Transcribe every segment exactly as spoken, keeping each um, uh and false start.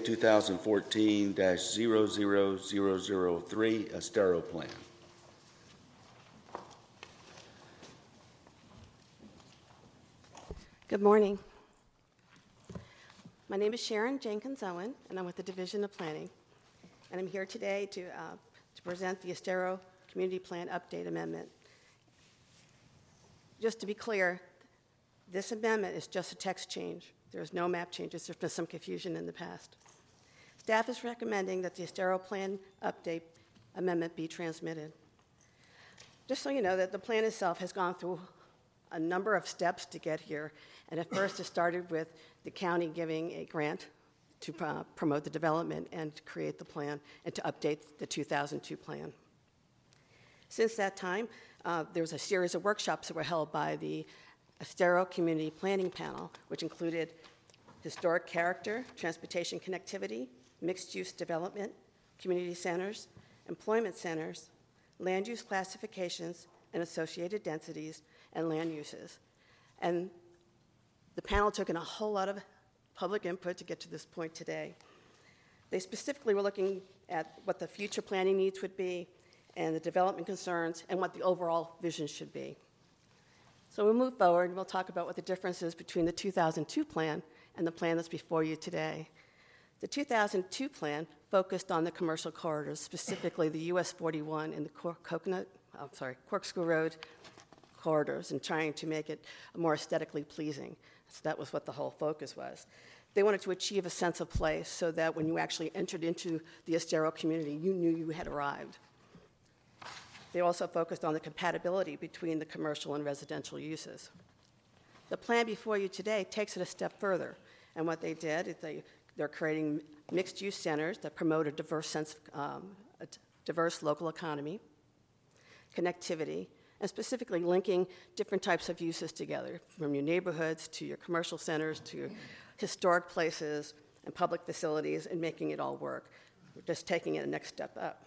two thousand fourteen dash zero zero zero zero three, Estero Plan. Good morning. My name is Sharon Jenkins Owen, and I'm with the Division of Planning. And I'm here today to, uh, to present the Estero Community Plan Update Amendment. Just to be clear, this amendment is just a text change. There's no map changes. There's been some confusion in the past. Staff is recommending that the Estero Plan Update Amendment be transmitted. Just so you know that the plan itself has gone through a number of steps to get here. And at first it started with the county giving a grant to uh, promote the development and to create the plan and to update the two thousand two plan. Since that time, uh, there was a series of workshops that were held by the Estero Community Planning Panel, which included historic character, transportation connectivity, mixed-use development, community centers, employment centers, land use classifications and associated densities, and land uses. And the panel took in a whole lot of public input to get to this point today. They specifically were looking at what the future planning needs would be and the development concerns and what the overall vision should be. So we'll move forward and we'll talk about what the difference is between the two thousand two plan and the plan that's before you today. The two thousand two plan focused on the commercial corridors, specifically the U S forty-one and the Cor- Coconut, I'm sorry, Corkscrew Road corridors, and trying to make it more aesthetically pleasing. So that was what the whole focus was. They wanted to achieve a sense of place so that when you actually entered into the Estero community, you knew you had arrived. They also focused on the compatibility between the commercial and residential uses. The plan before you today takes it a step further, and what they did is they, they're creating mixed-use centers that promote a diverse sense, um, a t- diverse local economy, connectivity, and specifically linking different types of uses together, from your neighborhoods to your commercial centers to historic places and public facilities, and making it all work. We're just taking it a next step up.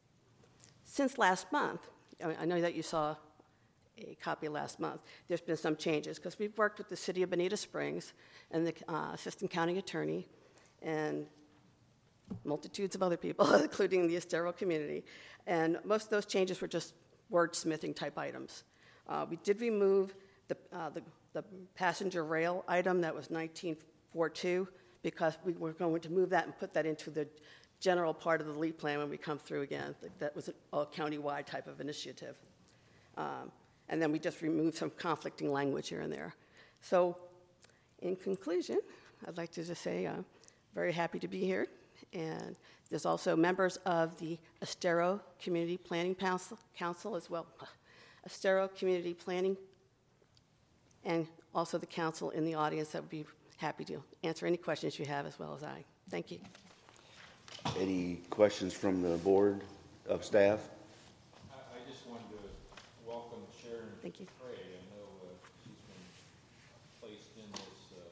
Since last month, I know that you saw a copy last month, there's been some changes because we've worked with the City of Bonita Springs and the uh, Assistant County Attorney and multitudes of other people, including the Estero community. And most of those changes were just wordsmithing type items. Uh, we did remove the, uh, the, the passenger rail item that was nineteen forty-two because we were going to move that and put that into the general part of the LEAP plan when we come through again. That was a county-wide type of initiative. Um, and then we just removed some conflicting language here and there. So in conclusion, I'd like to just say I'm very happy to be here. And there's also members of the Estero Community Planning Council, Council as well. Estero Community Planning, and also the council in the audience that would be happy to answer any questions you have as well as I. Thank you. Any questions from the board of staff? I, I just wanted to welcome Sharon Thank you. Frey. I know uh, she's been placed in this uh,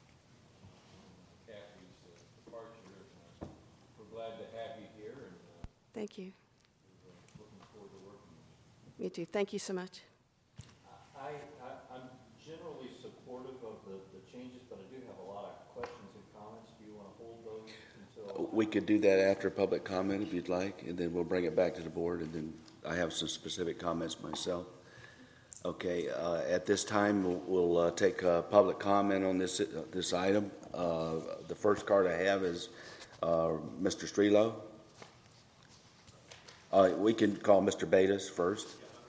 Kathy's uh, departure. And, uh, we're glad to have you here, and uh, Thank you. we're uh, looking forward to working with you. Me too. Thank you so much. I, I, I'm generally supportive of the, the changes, but I do have a lot of questions and comments. Do you want to hold those until? We could do that after public comment if you'd like, and then we'll bring it back to the board, and then I have some specific comments myself. Okay, uh, at this time, we'll, we'll uh, take uh, public comment on this uh, this item. Uh, the first card I have is uh, Mister Strelo. Uh, we can call Mister Betas first.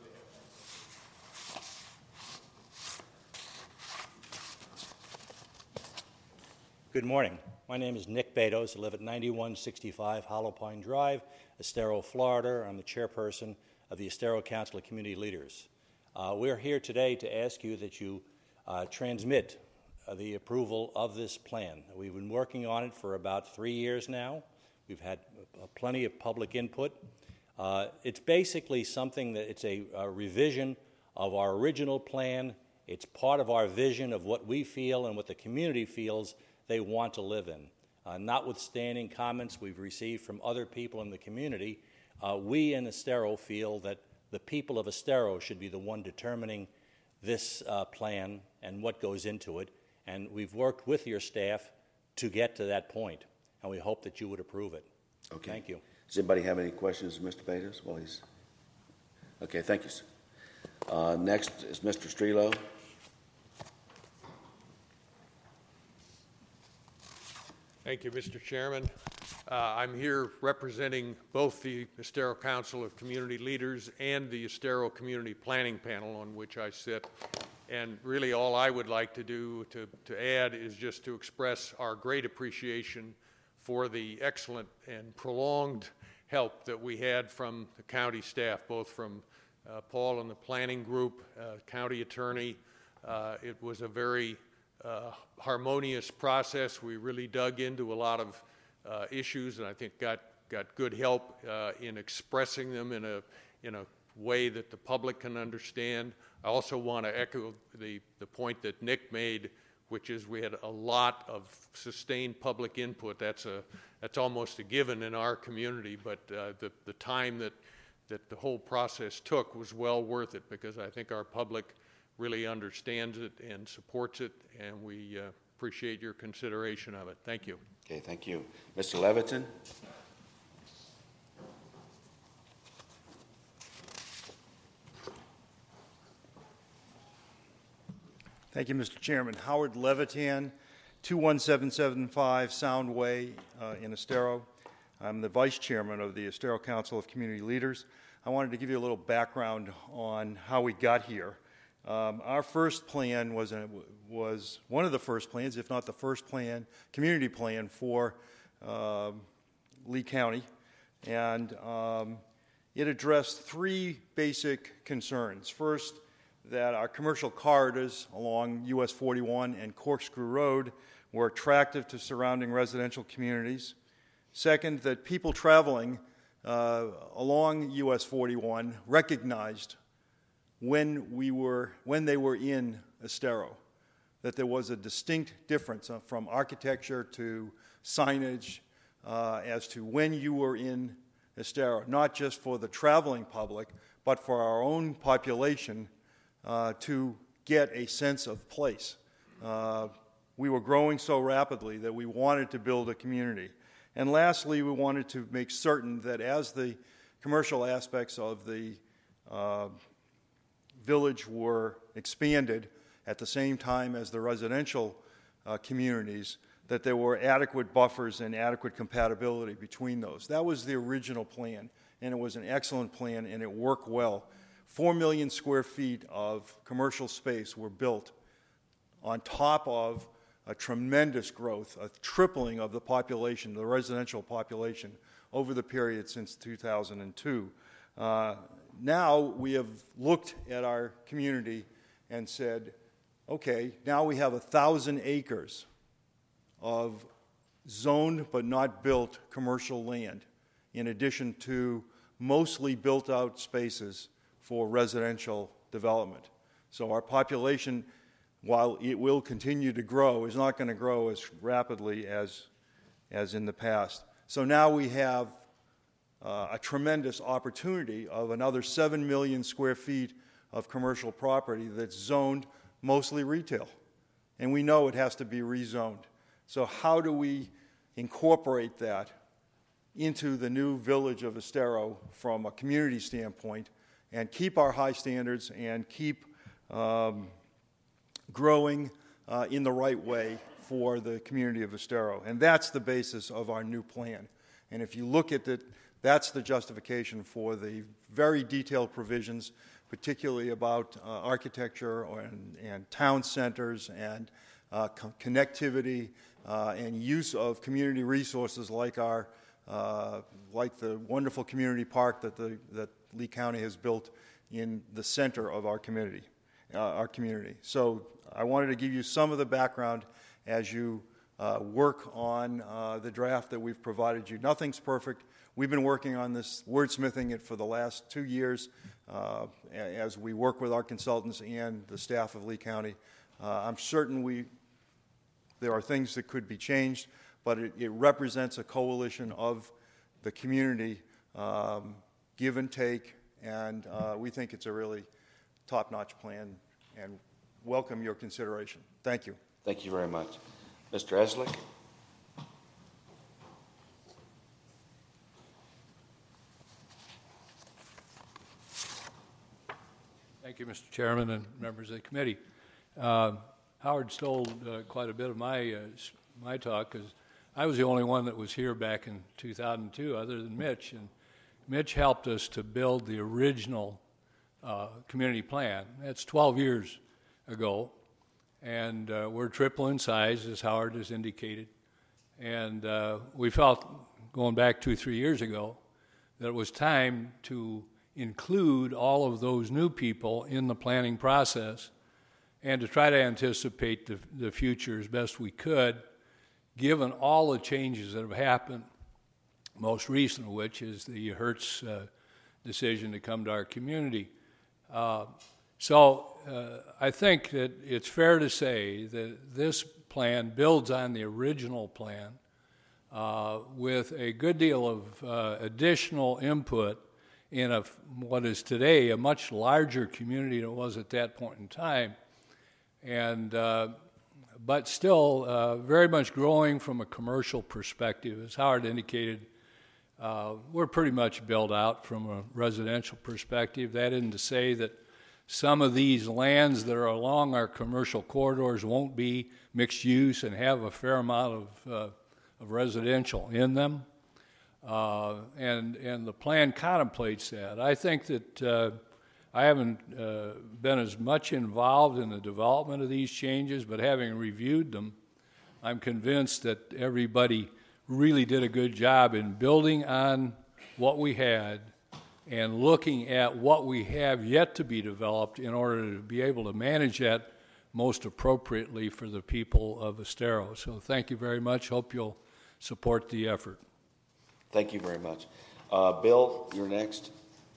Good morning. My name is Nick Betos. I live at ninety-one sixty-five Hollow Pine Drive, Estero, Florida. I'm the chairperson of the Estero Council of Community Leaders. Uh, we're here today to ask you that you uh, transmit uh, the approval of this plan. We've been working on it for about three years now. We've had uh, plenty of public input. Uh, it's basically something that it's a, a revision of our original plan. It's part of our vision of what we feel and what the community feels they want to live in. Uh, notwithstanding comments we've received from other people in the community, uh, we in Estero feel that the people of Estero should be the one determining this uh, plan and what goes into it, and we've worked with your staff to get to that point. and we hope that you would approve it. Okay. Thank you. Does anybody have any questions of Mister Betos while he's, okay, thank you, sir. Uh, next is Mister Strelo. Thank you, Mister Chairman. Uh, I'm here representing both the Estero Council of Community Leaders and the Estero Community Planning Panel on which I sit. And really all I would like to do to, to add is just to express our great appreciation for the excellent and prolonged help that we had from the county staff, both from uh, Paul and the planning group, uh, county attorney. Uh, it was a very uh, harmonious process. We really dug into a lot of uh, issues, and I think got got good help uh, in expressing them in a in a way that the public can understand. I also want to echo the the point that Nick made, which is we had a lot of sustained public input. That's a that's almost a given in our community, but uh, the the time that that the whole process took was well worth it, because I think our public really understands it and supports it, and we uh, appreciate your consideration of it. Thank you. Okay, thank you. Mister Leviton? Thank you, Mister Chairman. Howard Levitan, two one seven seven five Sound Way uh, in Estero. I'm the Vice Chairman of the Estero Council of Community Leaders. I wanted to give you a little background on how we got here. Um, our first plan was, a, was one of the first plans, if not the first plan, community plan for uh, Lee County, and um, it addressed three basic concerns. First, that our commercial corridors along U S forty-one and Corkscrew Road were attractive to surrounding residential communities. Second, that people traveling uh, along U S forty-one recognized when we were when they were in Estero that there was a distinct difference uh, from architecture to signage uh, as to when you were in Estero, not just for the traveling public, but for our own population uh, to get a sense of place. Uh, we were growing so rapidly that we wanted to build a community. And lastly, we wanted to make certain that as the commercial aspects of the uh, village were expanded at the same time as the residential uh, communities, that there were adequate buffers and adequate compatibility between those. That was the original plan, and it was an excellent plan, and it worked well. Four million square feet of commercial space were built on top of a tremendous growth, a tripling of the population, the residential population, over the period since two thousand two. Uh, now we have looked at our community and said, okay, now we have a thousand acres of zoned but not built commercial land, in addition to mostly built out spaces for residential development. So our population, while it will continue to grow, is not going to grow as rapidly as, as in the past. So now we have uh, a tremendous opportunity of another seven million square feet of commercial property that's zoned mostly retail. And we know it has to be rezoned. So how do we incorporate that into the new village of Estero from a community standpoint and keep our high standards and keep um, growing uh, in the right way for the community of Estero? And that's the basis of our new plan. And if you look at it, that's the justification for the very detailed provisions, particularly about uh, architecture or, and, and town centers and uh, co- connectivity uh, and use of community resources like our uh, like the wonderful community park that the that Lee County has built in the center of our community. Uh, our community. So I wanted to give you some of the background as you uh, work on uh, the draft that we've provided you. Nothing's perfect. We've been working on this, wordsmithing it for the last two years uh, as we work with our consultants and the staff of Lee County. Uh, I'm certain we there are things that could be changed, but it, it represents a coalition of the community, um, give and take, and uh, we think it's a really top-notch plan, and welcome your consideration. Thank you. Thank you very much. Mister Eslick? you, Mister Chairman and members of the committee. Uh, Howard stole uh, quite a bit of my uh, my talk because I was the only one that was here back in two thousand two, other than Mitch, and Mitch helped us to build the original uh, community plan. That's twelve years ago, and uh, we're triple in size, as Howard has indicated. And uh, we felt, going back two, three years ago, that it was time to include all of those new people in the planning process and to try to anticipate the, the future as best we could, given all the changes that have happened, most recent of which is the Hertz uh, decision to come to our community. Uh, so uh, I think that it's fair to say that this plan builds on the original plan uh, with a good deal of uh, additional input in a, what is today a much larger community than it was at that point in time, and uh, but still uh, very much growing from a commercial perspective. As Howard indicated, uh, we're pretty much built out from a residential perspective. That isn't to say that some of these lands that are along our commercial corridors won't be mixed use and have a fair amount of, uh, of residential in them. Uh, and and the plan contemplates that. I think that uh, I haven't uh, been as much involved in the development of these changes, but having reviewed them, I'm convinced that everybody really did a good job in building on what we had and looking at what we have yet to be developed in order to be able to manage that most appropriately for the people of Estero. So thank you very much. Hope you'll support the effort. Thank you very much. Uh, Bill, you're next.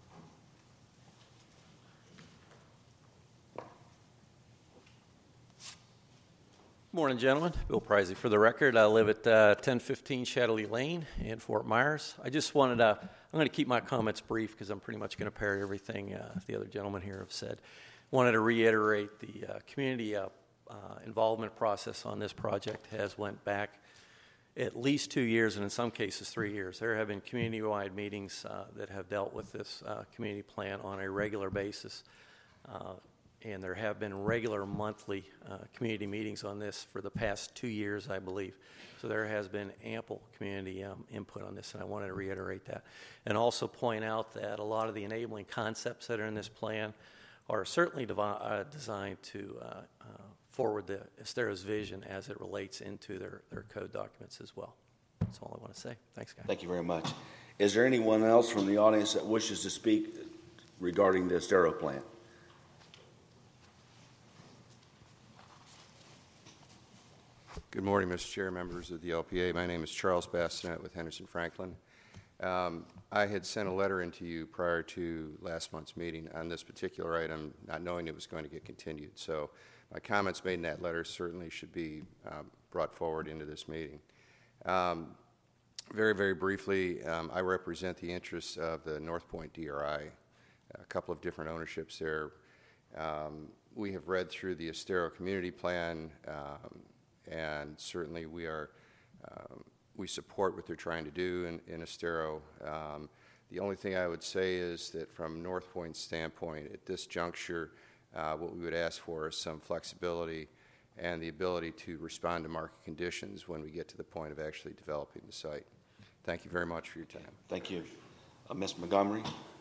Morning, gentlemen. Bill Prizey for the record. I live at uh, ten fifteen Shadley Lane in Fort Myers. I just wanted to, I'm going to keep my comments brief because I'm pretty much going to parry everything uh, the other gentlemen here have said. Wanted to reiterate the uh, community uh, uh, involvement process on this project has went back at least two years and in some cases three years. There have been community-wide meetings uh, that have dealt with this uh, community plan on a regular basis. Uh, and there have been regular monthly uh, community meetings on this for the past two years, I believe. So there has been ample community um, input on this, and I wanted to reiterate that. And also point out that a lot of the enabling concepts that are in this plan are certainly devi- uh, designed to uh, uh, forward the Estero's vision as it relates into their, their code documents as well. That's all I want to say. Thanks, guys. Thank you very much. Is there anyone else from the audience that wishes to speak regarding the Estero plan? Good morning, Mister Chair, members of the L P A. My name is Charles Bastinet with Henderson Franklin. Um, I had sent a letter into you prior to last month's meeting on this particular item, not knowing it was going to get continued. So my comments made in that letter certainly should be um, brought forward into this meeting. Um, very, very briefly, um, I represent the interests of the North Point D R I, a couple of different ownerships there. Um, we have read through the Estero Community Plan, um, and certainly we are um, we support what they're trying to do in, in Estero. Um, the only thing I would say is that from North Point's standpoint, at this juncture, uh, what we would ask for is some flexibility and the ability to respond to market conditions when we get to the point of actually developing the site. Thank you very much for your time. Thank you. Uh, Miz Montgomery?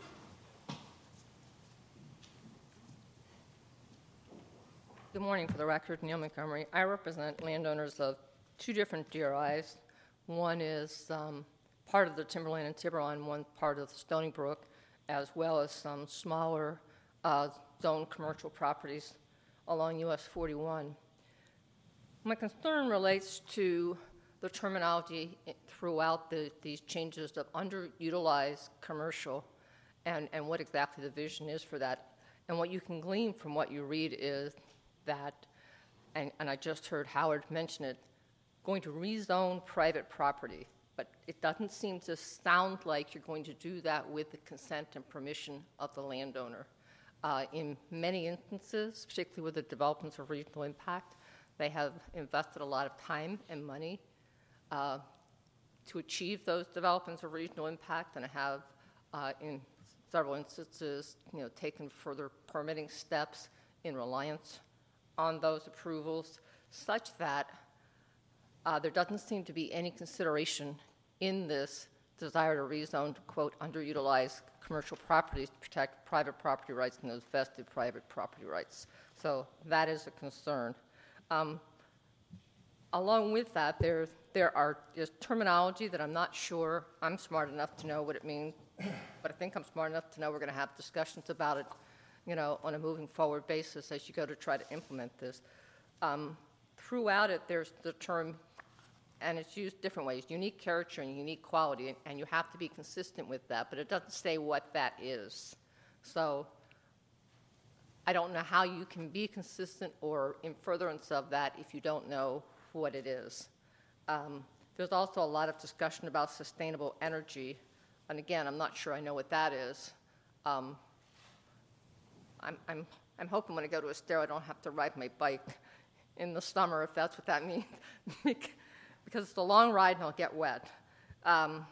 Good morning. For the record, Neil Montgomery. I represent landowners of two different D R Is. One is um, part of the Timberland and Tiburon, one part of the Stony Brook, as well as some smaller uh, zone commercial properties along U S forty-one. My concern relates to the terminology throughout the, these changes of underutilized commercial and, and what exactly the vision is for that. And what you can glean from what you read is that, and, and I just heard Howard mention it, going to rezone private property, but it doesn't seem to sound like you're going to do that with the consent and permission of the landowner. Uh, in many instances, particularly with the developments of regional impact, they have invested a lot of time and money uh, to achieve those developments of regional impact and have, uh, in several instances, you know, taken further permitting steps in reliance on those approvals, such that uh, there doesn't seem to be any consideration in this desire to rezone to, quote, underutilized commercial properties to protect private property rights and those vested private property rights. So that is a concern. Um, along with that, there, there are is terminology that I'm not sure I'm smart enough to know what it means, but I think I'm smart enough to know we're going to have discussions about it, you know, on a moving forward basis as you go to try to implement this. Um, throughout it, there's the term, and it's used different ways, unique character and unique quality, and, and you have to be consistent with that, but it doesn't say what that is. So I don't know how you can be consistent or in furtherance of that if you don't know what it is. Um, there's also a lot of discussion about sustainable energy, and again, I'm not sure I know what that is. Um, I'm, I'm, I'm hoping when I go to Estero, I don't have to ride my bike in the summer, if that's what that means, because it's a long ride and I'll get wet. Um,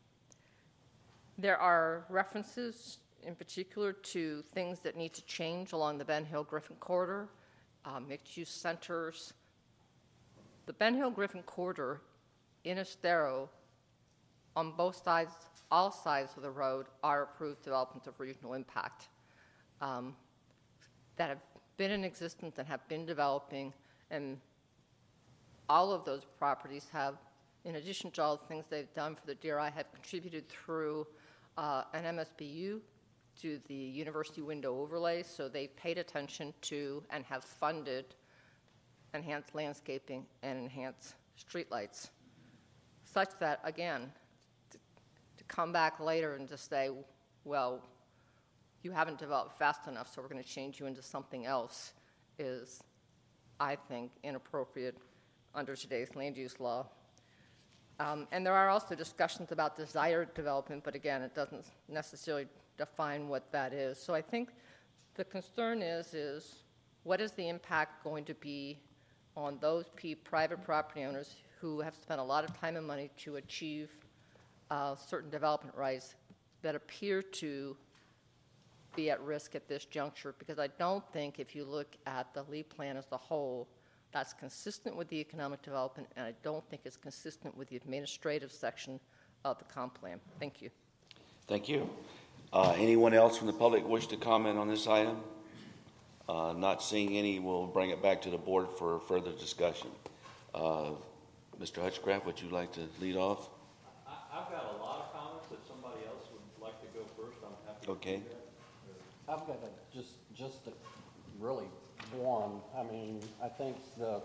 there are references in particular to things that need to change along the Ben Hill-Griffin corridor, uh, mixed-use centers. The Ben Hill-Griffin corridor in Estero, on both sides, all sides of the road, are approved developments of regional impact um, that have been in existence and have been developing, and all of those properties have, in addition to all the things they've done for the D R I, have contributed through uh, an M S B U to the University Window Overlay, so they've paid attention to and have funded enhanced landscaping and enhanced streetlights, such that, again, to, to come back later and just say, well, you haven't developed fast enough, so we're going to change you into something else, is, I think, inappropriate under today's land use law. Um, and there are also discussions about desired development, but again, it doesn't necessarily define what that is. So I think the concern is, is what is the impact going to be on those P- private property owners who have spent a lot of time and money to achieve uh, certain development rights that appear to be at risk at this juncture? Because I don't think, if you look at the Lee plan as a whole, that's consistent with the economic development, and I don't think it's consistent with the administrative section of the comp plan. Thank you. Thank you. Uh, anyone else from the public wish to comment on this item? Uh, not seeing any, we'll bring it back to the board for further discussion. Uh, Mister Hutchcraft, would you like to lead off? I, I've got a lot of comments. If somebody else would like to go first, I'm happy Okay. to do that. I've got a, just, just a, really one. I mean, I think the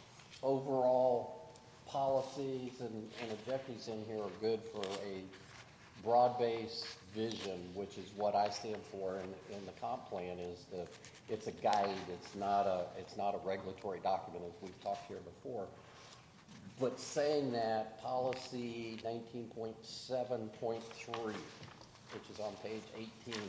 overall policies and, and objectives in here are good for a broad-based vision, which is what I stand for in, in the comp plan. Is the it's a guide. It's not a it's not a regulatory document, as we've talked here before. But saying that, policy nineteen point seven point three, which is on page eighteen,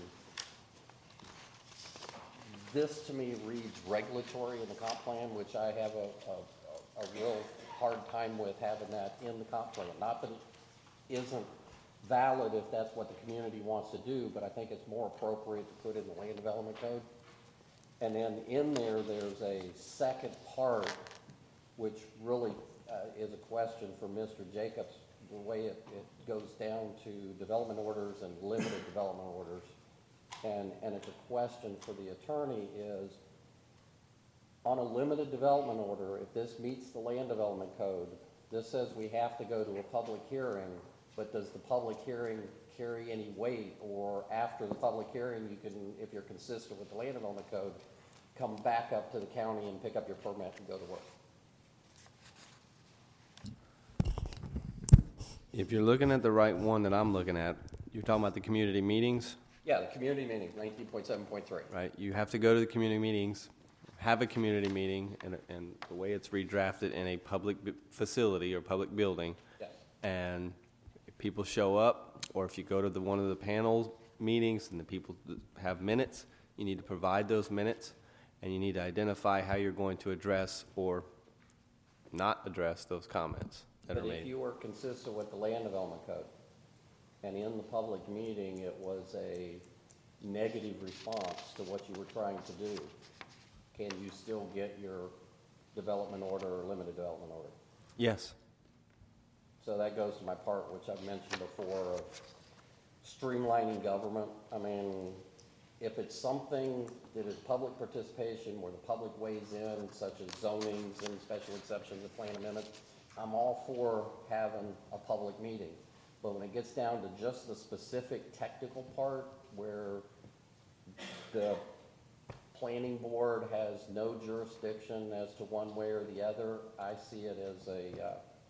this to me reads regulatory in the comp plan, which I have a, a, a real hard time with having that in the comp plan. Not that it isn't valid if that's what the community wants to do, but I think it's more appropriate to put in the land development code. And then in there, there's a second part, which really uh, is a question for Mister Jacobs, the way it, it goes down to development orders and limited development orders. And, and it's a question for the attorney is, on a limited development order, if this meets the land development code, this says we have to go to a public hearing, but does the public hearing carry any weight? Or after the public hearing, you can, if you're consistent with the land development code, come back up to the county and pick up your permit and go to work? If you're looking at the right one that I'm looking at, you're talking about the community meetings, Yeah, the community meeting, nineteen point seven point three. right? You have to go to the community meetings, have a community meeting, and, and the way it's redrafted in a public b- facility or public building. Yes. And if people show up, or if you go to the, one of the panel meetings and the people th- have minutes, you need to provide those minutes, and you need to identify how you're going to address or not address those comments that But are if made. you were consistent with the land development code, and in the public meeting, it was a negative response to what you were trying to do, can you still get your development order or limited development order? Yes. So that goes to my part, which I've mentioned before, of streamlining government. I mean, if it's something that is public participation where the public weighs in, such as zonings and special exceptions and plan amendments, I'm all for having a public meeting. But when it gets down to just the specific technical part where the planning board has no jurisdiction as to one way or the other, I see it as a,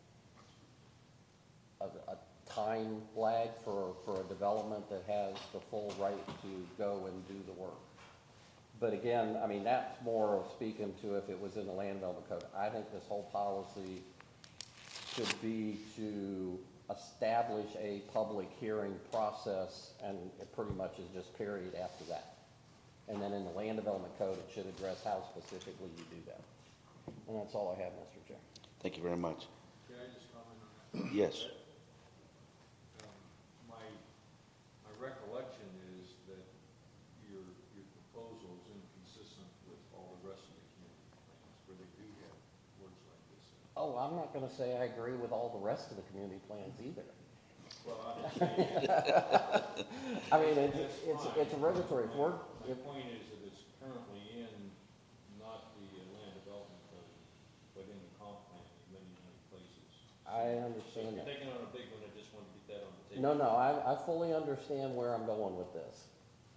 uh, a, a time lag for, for a development that has the full right to go and do the work. But again, I mean, that's more of speaking to if it was in the land development code. I think this whole policy should be to establish a public hearing process, and it pretty much is just period after that. And then in the land development code, it should address how specifically you do that. And that's all I have, Mister Chair. Thank you very much. Can I just comment on that? Yes. Um, my, my recollection is that your, your proposal is inconsistent with all the rest of the community plans where they do have words like this. Oh, I'm not going to say I agree with all the rest of the community plans either. Well, I'm saying. I mean, it's, it's, it's a regulatory. If we're, My if, point is that it's currently in not the land development code, but in the comp plan in many, many places. I understand You're that. taking on a big one, I just wanted to get that on the table. No, no, I, I fully understand where I'm going with this.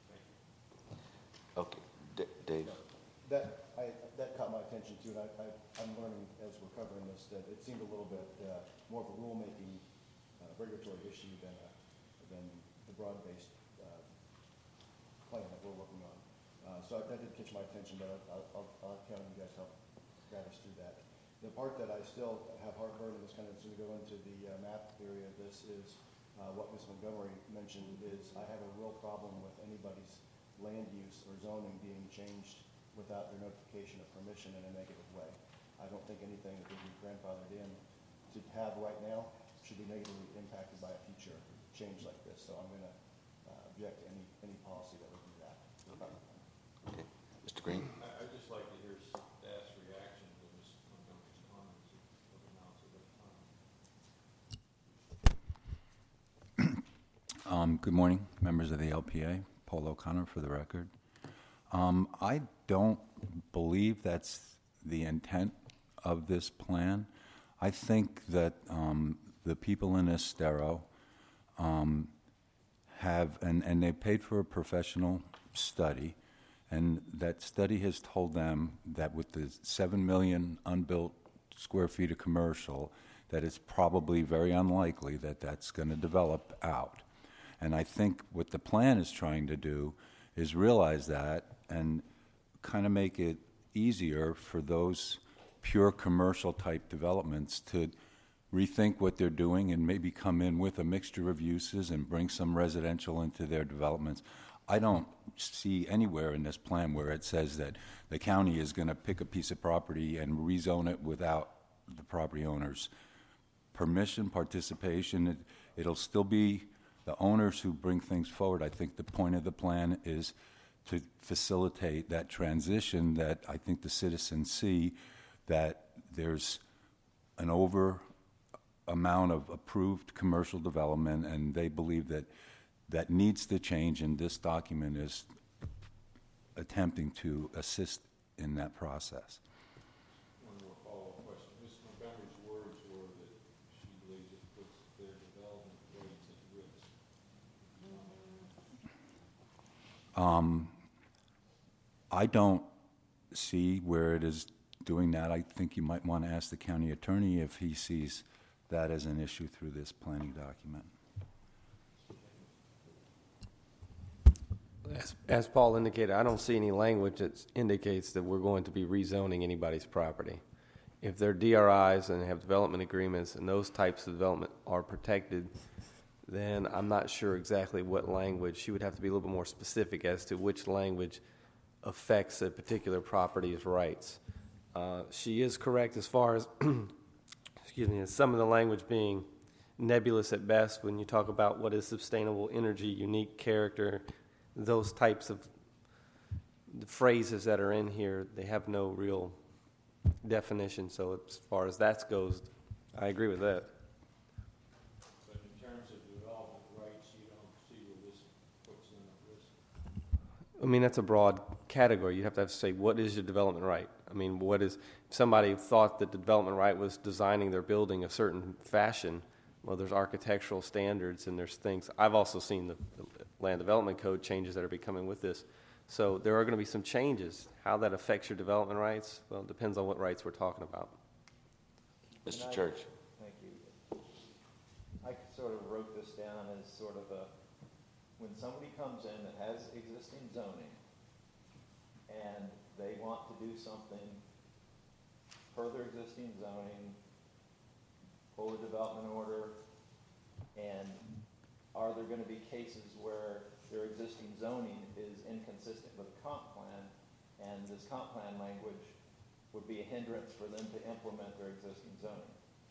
Okay, D- Dave. That, I, that caught my attention too, and I, I, I'm learning as we're covering this that it seemed a little bit uh, more of a rulemaking uh, regulatory issue than, a, than the broad-based uh, plan that we're working on. Uh, so that did catch my attention, but I'll, I'll, I'll count on you guys to help guide us through that. The part that I still have heartburn and is kind of going to go into the uh, map area of this is uh, what Miz Montgomery mentioned is I have a real problem with anybody's land use or zoning being changed without their notification or permission in a negative way. I don't think anything that would be grandfathered in to have right now should be negatively impacted by a future change like this. So I'm going to uh, object to any, any policy that would do that. Okay. Mister Green? I, I'd just like to hear staff's reaction to Miz Montgomery's comments of the amounts of the time. Um, good morning, members of the L P A. Paul O'Connor for the record. Um, I don't believe that's the intent of this plan. I think that um, the people in Estero um, have, and, and they paid for a professional study, and that study has told them that with the seven million unbuilt square feet of commercial, that it's probably very unlikely that that's going to develop out. And I think what the plan is trying to do is realize that and kind of make it easier for those pure commercial type developments to rethink what they're doing and maybe come in with a mixture of uses and bring some residential into their developments. I don't see anywhere in this plan where it says that the county is going to pick a piece of property and rezone it without the property owner's permission, participation. It, it'll still be the owners who bring things forward. I think the point of the plan is to facilitate that transition that I think the citizens see, that there's an over amount of approved commercial development, and they believe that that needs to change, and this document is attempting to assist in that process. One more follow-up question. Miz Montgomery's words were that she believes it puts their development rates at risk. Um, I don't see where it is doing that. I think you might want to ask the county attorney if he sees that as an issue through this planning document. As, as Paul indicated, I don't see any language that indicates that we're going to be rezoning anybody's property. If they're D R Is and have development agreements and those types of development are protected, then I'm not sure exactly what language. She would have to be a little bit more specific as to which language affects a particular property's rights. Uh, she is correct as far as, excuse me, as some of the language being nebulous at best when you talk about what is sustainable energy, unique character, those types of the phrases that are in here, they have no real definition. So as far as that goes, I agree with that. But in terms of development rights, you don't see where this puts them at risk? I mean, that's a broad category. You'd have to, have to say, what is your development right? I mean, what is, if somebody thought that the development right was designing their building a certain fashion, well, there's architectural standards and there's things. I've also seen the, the land development code changes that are becoming with this. So there are going to be some changes. How that affects your development rights, well, it depends on what rights we're talking about. Mister Church. Thank you. I sort of wrote this down as sort of a, when somebody comes in that has existing zoning and they want to do something further existing zoning, pull a development order, and are there going to be cases where their existing zoning is inconsistent with the comp plan, and this comp plan language would be a hindrance for them to implement their existing zoning?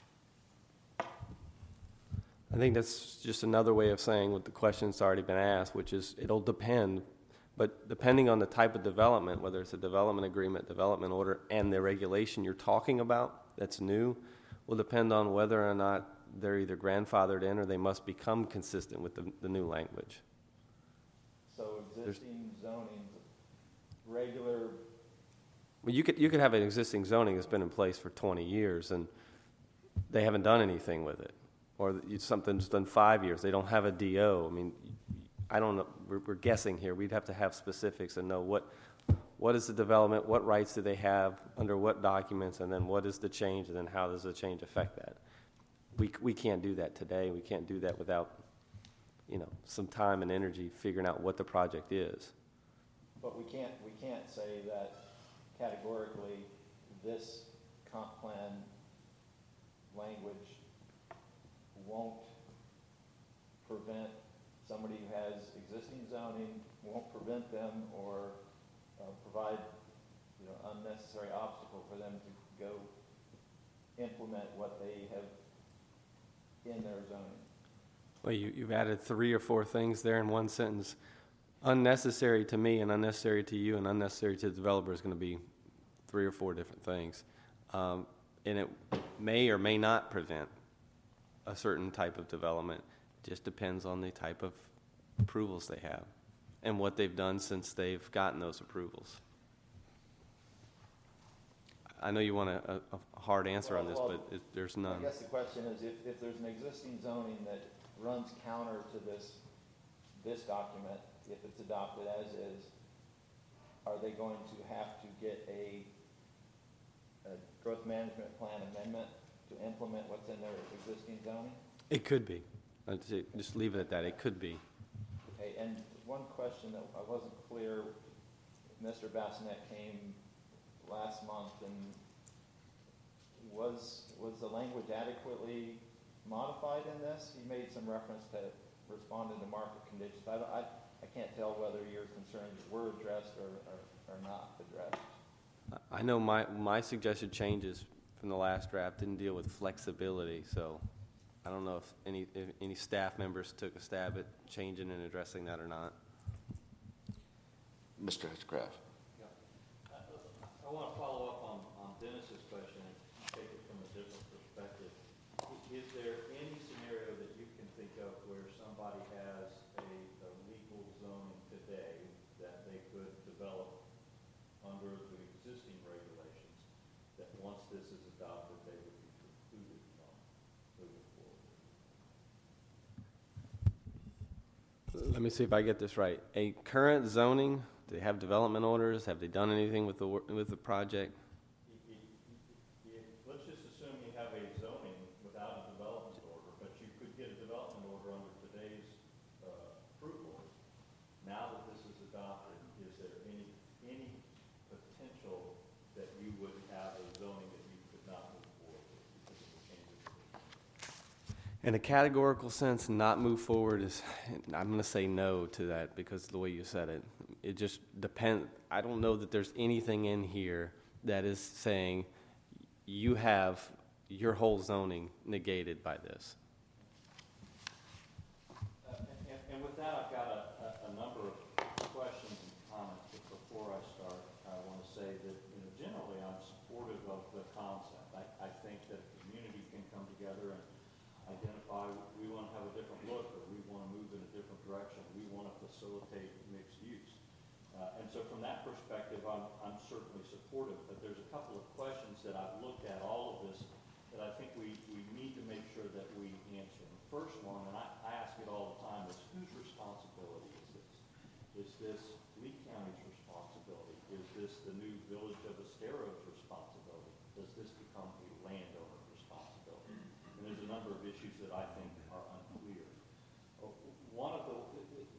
I think that's just another way of saying what the question's already been asked, which is it'll depend. But depending on the type of development, whether it's a development agreement, development order, and the regulation you're talking about that's new, will depend on whether or not they're either grandfathered in or they must become consistent with the, the new language. So existing zoning, regular... Well, you could, you could have an existing zoning that's been in place for twenty years and they haven't done anything with it. Or something's done five years, they don't have a D O. I mean, I don't know, we're, we're guessing here. We'd have to have specifics and know what, what is the development, what rights do they have, under what documents, and then what is the change, and then how does the change affect that? We, we can't do that today. We can't do that without, you know, some time and energy figuring out what the project is. But we can't, we can't say that categorically this comp plan language won't prevent somebody who has existing zoning, won't prevent them or uh, provide, you know, unnecessary obstacle for them to go implement what they have in their zoning. Well, you, you've added three or four things there in one sentence. Unnecessary to me and unnecessary to you and unnecessary to the developer is going to be three or four different things. Um, and it may or may not prevent a certain type of development. It just depends on the type of approvals they have and what they've done since they've gotten those approvals. I know you want a, a, a hard answer well, on this, well, but it, there's none. I guess the question is if, if there's an existing zoning that runs counter to this, this document, if it's adopted as is, are they going to have to get a, a growth management plan amendment to implement what's in their existing zoning? It could be. I'd say, just leave it at that. It could be. Okay, and one question that I wasn't clear, Mister Bassinet came last month, and was was the language adequately modified in this? He made some reference to responding to market conditions. I, I, I can't tell whether your concerns were addressed or, or, or not addressed. I know my, my suggested changes from the last draft didn't deal with flexibility, so I don't know if any if any staff members took a stab at changing and addressing that or not. Mister Hitchcraft. Yeah. I, I want to follow up on, on Dennis's question and take it from a different perspective. Is there any scenario that you can think of where somebody has a, a legal zoning today that they could develop under the existing regulations that once this is adopted they would be precluded from moving forward? Let me see if I get this right. A current zoning, do they have development orders? Have they done anything with the wor- with the project? You, you, you, let's just assume you have a zoning without a development order, but you could get a development order under today's uh, approval. Now that this is adopted, is there any any potential that you would have a zoning that you could not move forward with because of the changes? In a categorical sense, not move forward is, I'm going to say no to that because of the way you said it. It just depends. I don't know that there's anything in here that is saying you have your whole zoning negated by this. Uh, and, and with that, I've got a, a, a number of questions and comments, but before I start, I want to say that, you know, generally I'm supportive of the concept. I, I think that the community can come together and identify we want to have a different look, or we want to move in a different direction. We want to facilitate mixed use. Uh, and so from that perspective, I'm, I'm certainly supportive, but there's a couple of questions that I've looked at all of this that I think we, we need to make sure that we answer. The first one, and I, I ask it all the time, is whose responsibility is this? Is this Lee County's responsibility? Is this the new Village of Estero's responsibility? Does this become a landowner responsibility? And there's a number of issues that I think are unclear. One of the,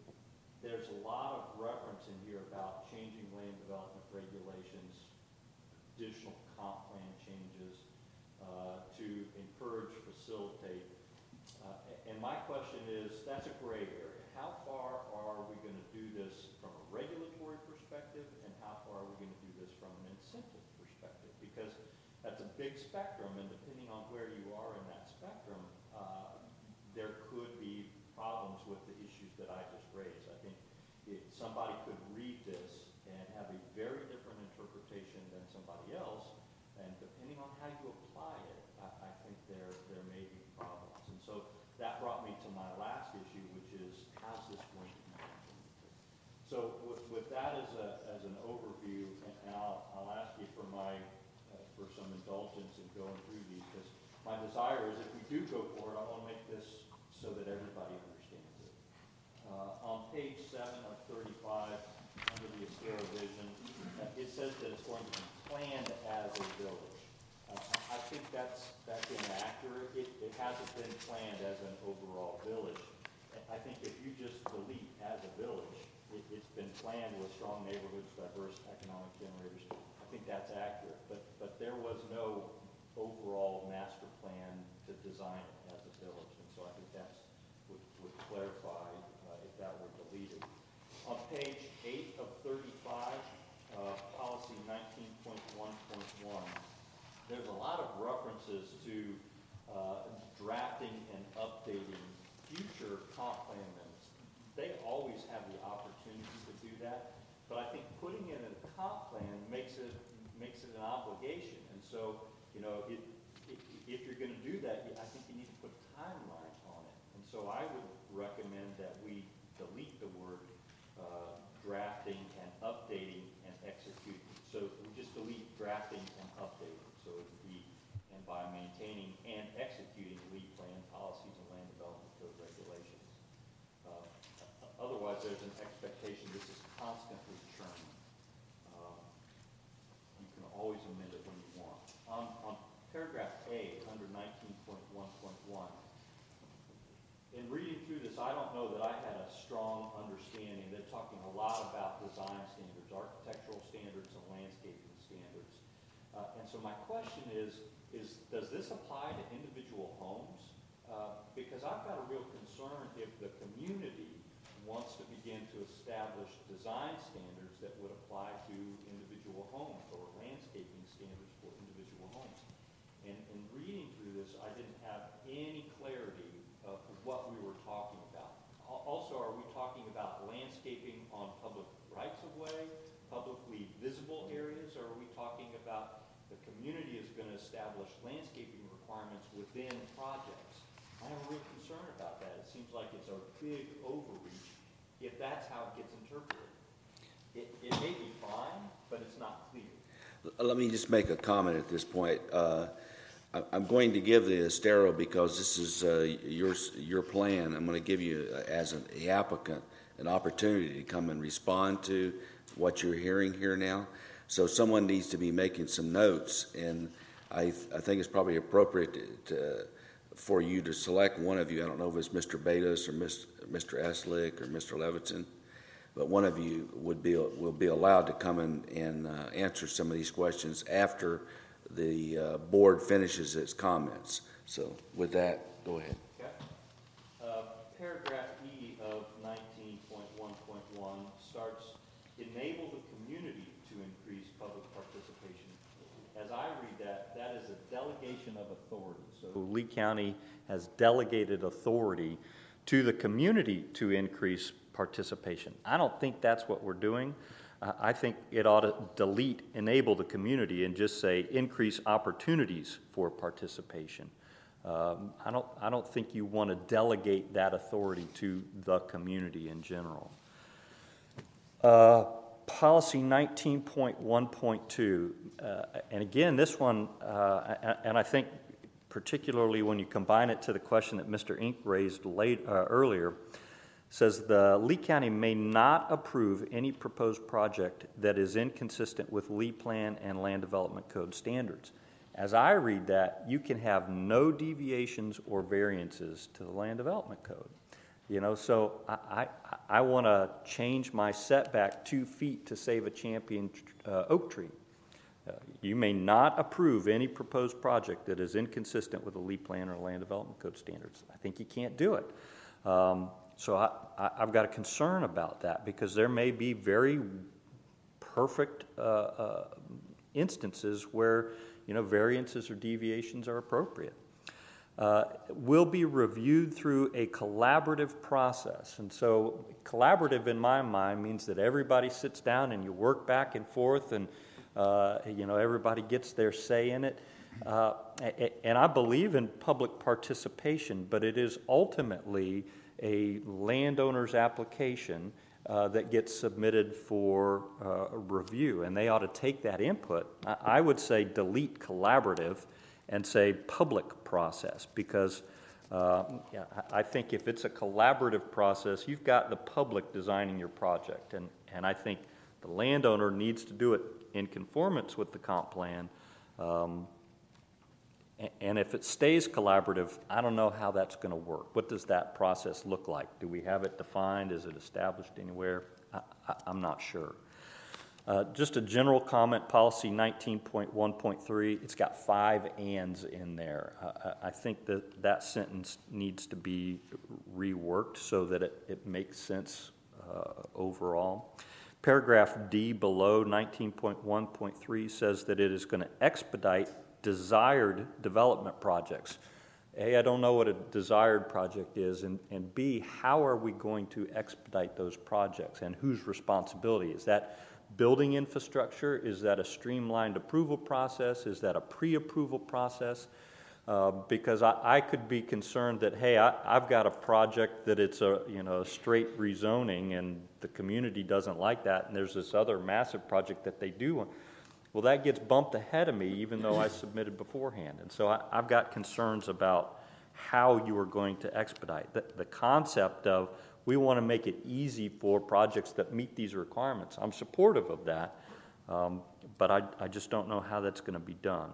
there's a lot of reference in here about changing land development regulations, additional comp plan changes uh, to encourage, facilitate. Uh, and my question is, that's a gray area. How far are we going to do this from a regulatory perspective, and how far are we going to do this from an incentive perspective? Because that's a big spectrum, and depending on where you are in that spectrum, uh, there could be problems with the issues that I just raised. I think it, somebody could read this and have a very different interpretation than somebody else, and depending on how you apply it, I, I think there there may be problems. And so that brought me to my last issue, which is how's this going to be implemented? So with, with that as a as an overview, and, and I'll I'll ask you for my uh, for some indulgence in going through these, because my desire is if we do go forward, I want to make this so that everybody understands it. Uh, on page seven of thirty-five, under the Estero vision, uh, it says that it's going to be planned as a village. Uh, I think that's that's inaccurate. It, it hasn't been planned as an overall village. I think if you just delete as a village, it, it's been planned with strong neighborhoods, diverse economic generators. I think that's accurate. But but there was no overall master plan to design it as a village, and so I think that's would, would clarify uh, if that were deleted. On page eight of thirty-five, uh, policy nineteen point one point one, there's a lot of references to uh, drafting and updating future comp plan amendments. They always have the opportunity to do that, but I think putting it in a comp plan makes it makes it an obligation. And so, you know, it, it, if you're going to do that, I think you need to put a timeline on it. And so I would recommend that we delete the word uh, drafting and updating and executing. So we just delete drafting and updating. So it would be, and by maintaining and executing lead plan policies and land development code regulations. Uh, otherwise, there's an expectation this is constantly churning. Um, you can always amend it when you want. On, on paragraph A, under nineteen point one point one, in reading through this, I don't know that I had a strong understanding. They're talking a lot about design standards, architectural standards, and landscaping standards. Uh, and so my question is, is does this apply to individual homes? Uh, because I've got a real concern if the community wants to begin to establish design standards that would apply to individual homes or landscaping standards for individual homes. And in reading through this, I didn't have any clarity of what we were talking about. Also, are we talking about landscaping on public rights-of-way, publicly visible areas, or are we talking about the community is going to establish landscaping requirements within projects? I have a real concern about that. It seems like it's a big overreach if that's how it gets interpreted. It, it may be fine, but it's not clear. Let me just make a comment at this point. Uh, I- I'm going to give the Estero, because this is uh, your your plan, I'm going to give you, uh, as an the applicant, an opportunity to come and respond to what you're hearing here now. So someone needs to be making some notes, and I, th- I think it's probably appropriate to, to, for you to select one of you. I don't know if it's Mister Betos or Mister Eslick or Mister Leviton, but one of you would be will be allowed to come in and uh, answer some of these questions after the uh, board finishes its comments. So with that, go ahead. Okay. Uh, paragraph E of nineteen point one point one starts, enable the community to increase public participation. As I read that, that is a delegation of authority. So Lee County has delegated authority to the community to increase participation. I don't think that's what we're doing. Uh, I think it ought to delete enable the community and just say increase opportunities for participation. Um, I don't, I don't think you want to delegate that authority to the community in general. Uh, policy nineteen point one point two, uh, and again, this one, uh, and I think particularly when you combine it to the question that Mister Ink raised late, uh, earlier, says the Lee County may not approve any proposed project that is inconsistent with Lee Plan and Land Development Code standards. As I read that, you can have no deviations or variances to the Land Development Code. You know, so I, I, I want to change my setback two feet to save a champion uh, oak tree. Uh, you may not approve any proposed project that is inconsistent with the Lee Plan or Land Development Code standards. I think you can't do it. Um, so I, I, I've got a concern about that because there may be very perfect uh, uh, instances where, you know, variances or deviations are appropriate. Uh, will be reviewed through a collaborative process. And so collaborative in my mind means that everybody sits down and you work back and forth and, uh, you know, everybody gets their say in it. Uh, and I believe in public participation, but it is ultimately a landowner's application uh, that gets submitted for uh, review. And they ought to take that input. I, I would say delete collaborative and say public process, because uh, yeah, I think if it's a collaborative process, you've got the public designing your project, and, and I think the landowner needs to do it in conformance with the comp plan, um, and, and if it stays collaborative, I don't know how that's going to work. What does that process look like? Do we have it defined? Is it established anywhere? I, I, I'm not sure. Uh, just a general comment, policy nineteen point one point three, it's got five ands in there. Uh, I think that that sentence needs to be reworked so that it, it makes sense uh, overall. Paragraph D below nineteen point one point three says that it is going to expedite desired development projects. A, I don't know what a desired project is, and, and B, how are we going to expedite those projects, and whose responsibility? Is that building infrastructure? Is that a streamlined approval process? Is that a pre-approval process? Uh, because I, I could be concerned that, hey, I, I've got a project that it's a, you know, a straight rezoning and the community doesn't like that, and there's this other massive project that they do. Well, that gets bumped ahead of me even though I submitted beforehand. And so I, I've got concerns about how you are going to expedite. The, the concept of we want to make it easy for projects that meet these requirements. I'm supportive of that, um, but I, I just don't know how that's going to be done.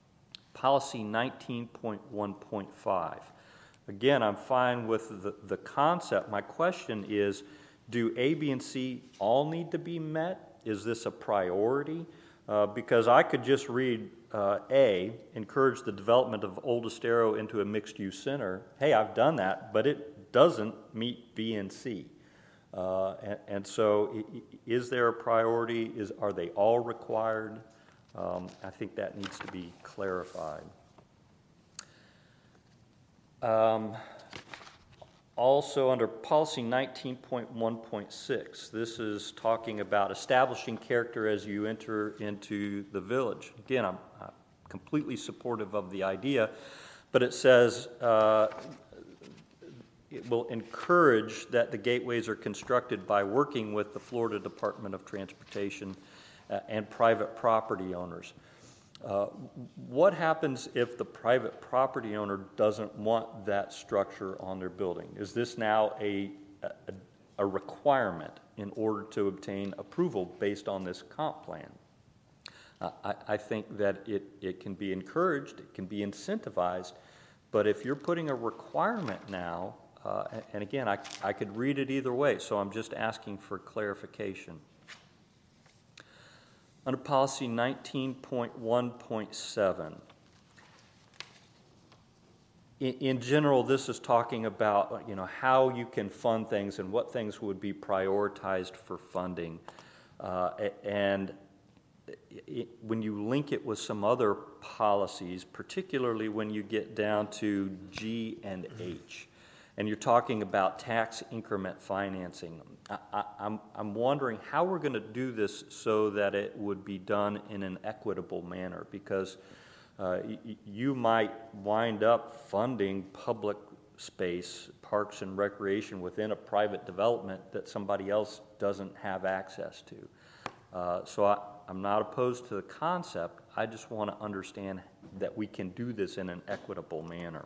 Policy nineteen point one point five. Again, I'm fine with the, the concept. My question is, do A, B, and C all need to be met? Is this a priority? Uh, because I could just read uh, A, encourage the development of Old Estero into a mixed-use center. Hey, I've done that, but it doesn't meet B and C. Uh, and, and so is there a priority? Is, are they all required? Um, I think that needs to be clarified. Um, also under policy nineteen point one point six, this is talking about establishing character as you enter into the village. Again, I'm, I'm completely supportive of the idea, but it says uh, it will encourage that the gateways are constructed by working with the Florida Department of Transportation uh, and private property owners. Uh, what happens if the private property owner doesn't want that structure on their building? Is this now a, a, a requirement in order to obtain approval based on this comp plan? Uh, I, I think that it, it can be encouraged, it can be incentivized, but if you're putting a requirement now, uh, and, and again, I, I could read it either way, so I'm just asking for clarification. Under policy nineteen point one point seven, in, in general, this is talking about, you know, how you can fund things and what things would be prioritized for funding. Uh, and it, when you link it with some other policies, particularly when you get down to G and H, and you're talking about tax increment financing. I, I, I'm, I'm wondering how we're going to do this so that it would be done in an equitable manner, because uh, y- you might wind up funding public space, parks and recreation within a private development that somebody else doesn't have access to. Uh, so I, I'm not opposed to the concept. I just want to understand that we can do this in an equitable manner.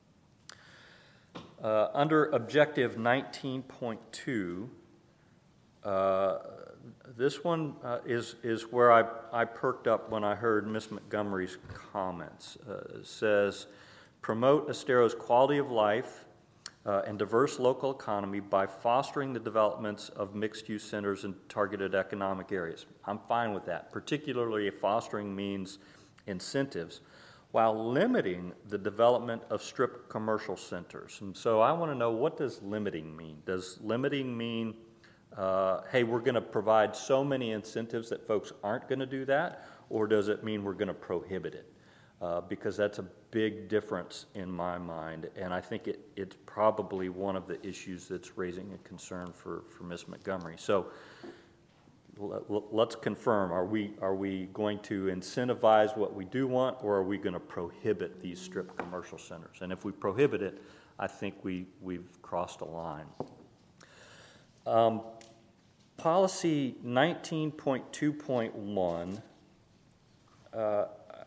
Uh, under objective nineteen point two, uh, this one uh, is, is where I, I perked up when I heard Miz Montgomery's comments. Uh, it says, promote Estero's quality of life uh, and diverse local economy by fostering the developments of mixed-use centers in targeted economic areas. I'm fine with that. Particularly if fostering means incentives, while limiting the development of strip commercial centers. And so I want to know, what does limiting mean? Does limiting mean, uh, hey, we're going to provide so many incentives that folks aren't going to do that? Or does it mean we're going to prohibit it? Uh, because that's a big difference in my mind, and I think it, it's probably one of the issues that's raising a concern for, for Miz Montgomery. So let's confirm, are we, are we going to incentivize what we do want, or are we going to prohibit these strip commercial centers? And if we prohibit it, I think we, we've crossed a line. Um, policy nineteen point two point one, uh,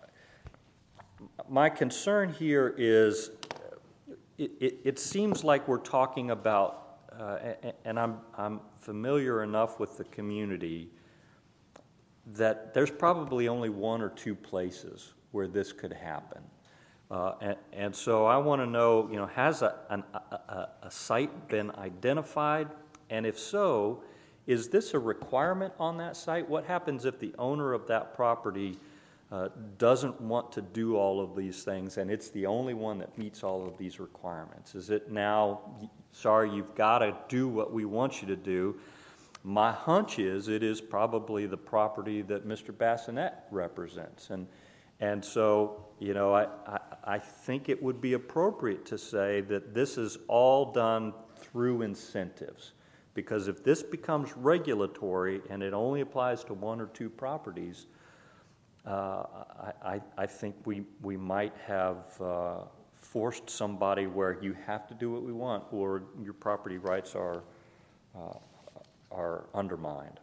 my concern here is it, it, it seems like we're talking about, uh, and I'm, I'm familiar enough with the community that there's probably only one or two places where this could happen. Uh, and, and so I want to know, you know, has a, an, a, a site been identified? And if so, is this a requirement on that site? What happens if the owner of that property uh, doesn't want to do all of these things and it's the only one that meets all of these requirements? Is it now, sorry, you've got to do what we want you to do? My hunch is it is probably the property that Mister Bassinet represents. And and so, you know, I, I, I think it would be appropriate to say that this is all done through incentives. Because if this becomes regulatory and it only applies to one or two properties, uh, I, I, I think we, we might have uh, forced somebody where you have to do what we want or your property rights are uh, are undermined.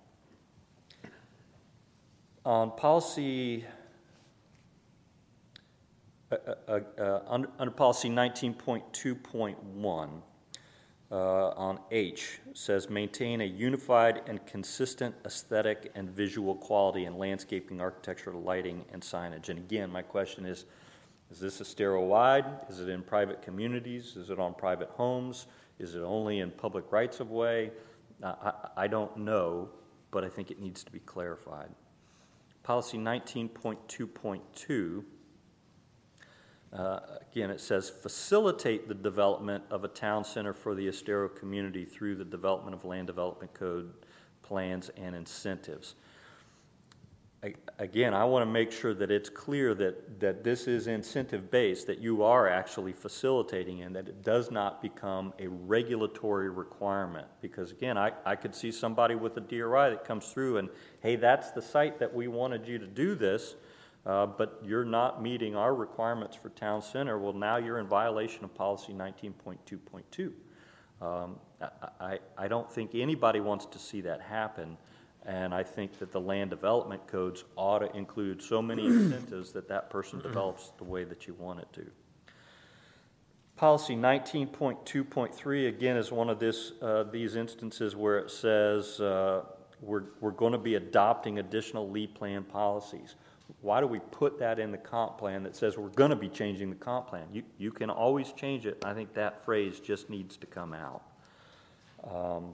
On policy, uh, uh, uh, under, under policy nineteen point two point one, uh, on H, says maintain a unified and consistent aesthetic and visual quality in landscaping, architecture, lighting, and signage. And again, my question is, is this Estero-wide? Is it in private communities? Is it on private homes? Is it only in public rights-of-way? I, I don't know, but I think it needs to be clarified. Policy nineteen point two point two, uh, again, it says facilitate the development of a town center for the Estero community through the development of land development code plans and incentives. I, again, I want to make sure that it's clear that, that this is incentive-based, that you are actually facilitating and that it does not become a regulatory requirement. Because, again, I, I could see somebody with a D R I that comes through and, hey, that's the site that we wanted you to do this, uh, but you're not meeting our requirements for town center. Well, now you're in violation of policy nineteen point two point two. Um, I, I, I don't think anybody wants to see that happen. And I think that the land development codes ought to include so many incentives that that person develops the way that you want it to. Policy nineteen point two point three, again, is one of this, uh, these instances where it says uh, we're, we're going to be adopting additional lead plan policies. Why do we put that in the comp plan that says we're going to be changing the comp plan? You, you can always change it. I think that phrase just needs to come out. Um,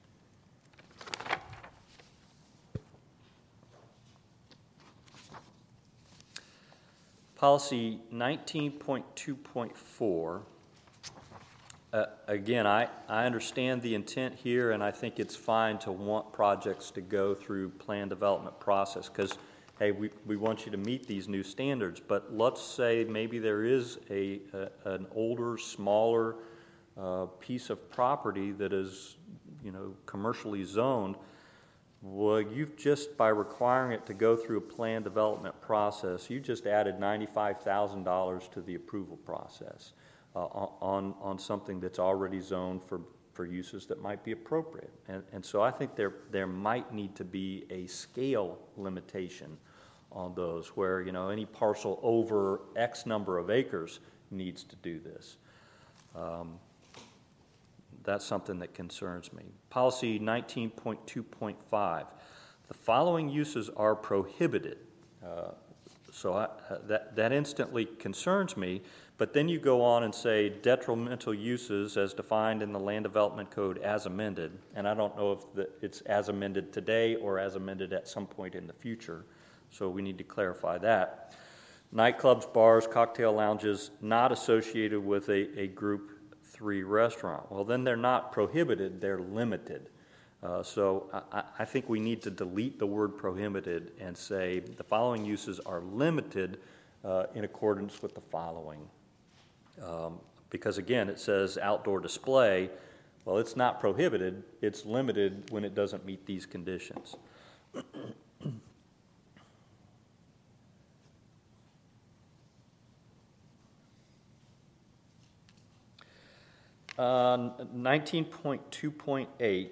Policy nineteen point two point four, uh, again, I, I understand the intent here, and I think it's fine to want projects to go through plan development process because, hey, we, we want you to meet these new standards, but let's say maybe there is a, a an older, smaller uh, piece of property that is, you know, commercially zoned, well, you've just, by requiring it to go through a plan development process, you just added ninety-five thousand dollars to the approval process uh, on, on something that's already zoned for, for uses that might be appropriate. And, and so I think there, there might need to be a scale limitation on those where, you know, any parcel over X number of acres needs to do this. Um, That's something that concerns me. Policy nineteen point two point five, the following uses are prohibited. Uh, so I, uh, that, that instantly concerns me, but then you go on and say detrimental uses as defined in the Land Development Code as amended, and I don't know if the, it's as amended today or as amended at some point in the future, so we need to clarify that. Nightclubs, bars, cocktail lounges not associated with a, a group three restaurant. Well, then they're not prohibited, they're limited. Uh, so I, I think we need to delete the word prohibited and say the following uses are limited uh, in accordance with the following. Um, because again, it says outdoor display. Well, it's not prohibited, it's limited when it doesn't meet these conditions. Uh, nineteen point two point eight,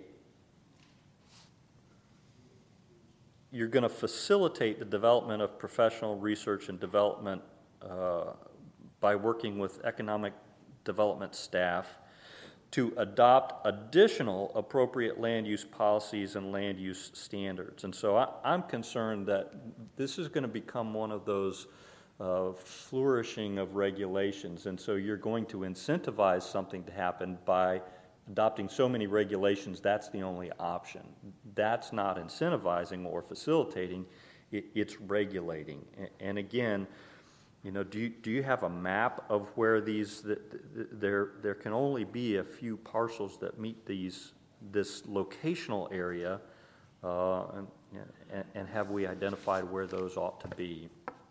you're going to facilitate the development of professional research and development uh, by working with economic development staff to adopt additional appropriate land use policies and land use standards. And so I, I'm concerned that this is going to become one of those Uh, flourishing of regulations, and so you're going to incentivize something to happen by adopting so many regulations. That's the only option. That's not incentivizing or facilitating, it, it's regulating. And, and again, you know, do you, do you have a map of where these, the, the, there there can only be a few parcels that meet these this locational area, uh, and, and, and have we identified where those ought to be?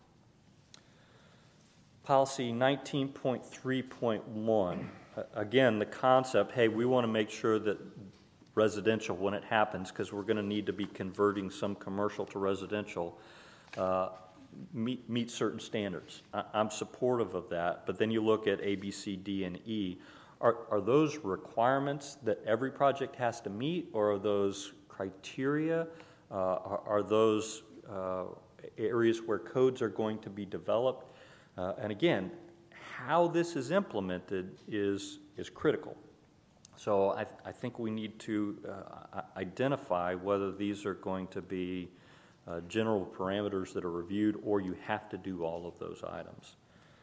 Policy nineteen point three point one, again, the concept, hey, we want to make sure that residential, when it happens, because we're going to need to be converting some commercial to residential, uh, meet, meet certain standards. I, I'm supportive of that, but then you look at A, B, C, D, and E. Are, are those requirements that every project has to meet, or are those criteria? Uh, are, are those uh, areas where codes are going to be developed? Uh, and again, how this is implemented is, is critical. So I, I think we need to uh, identify whether these are going to be uh, general parameters that are reviewed, or you have to do all of those items.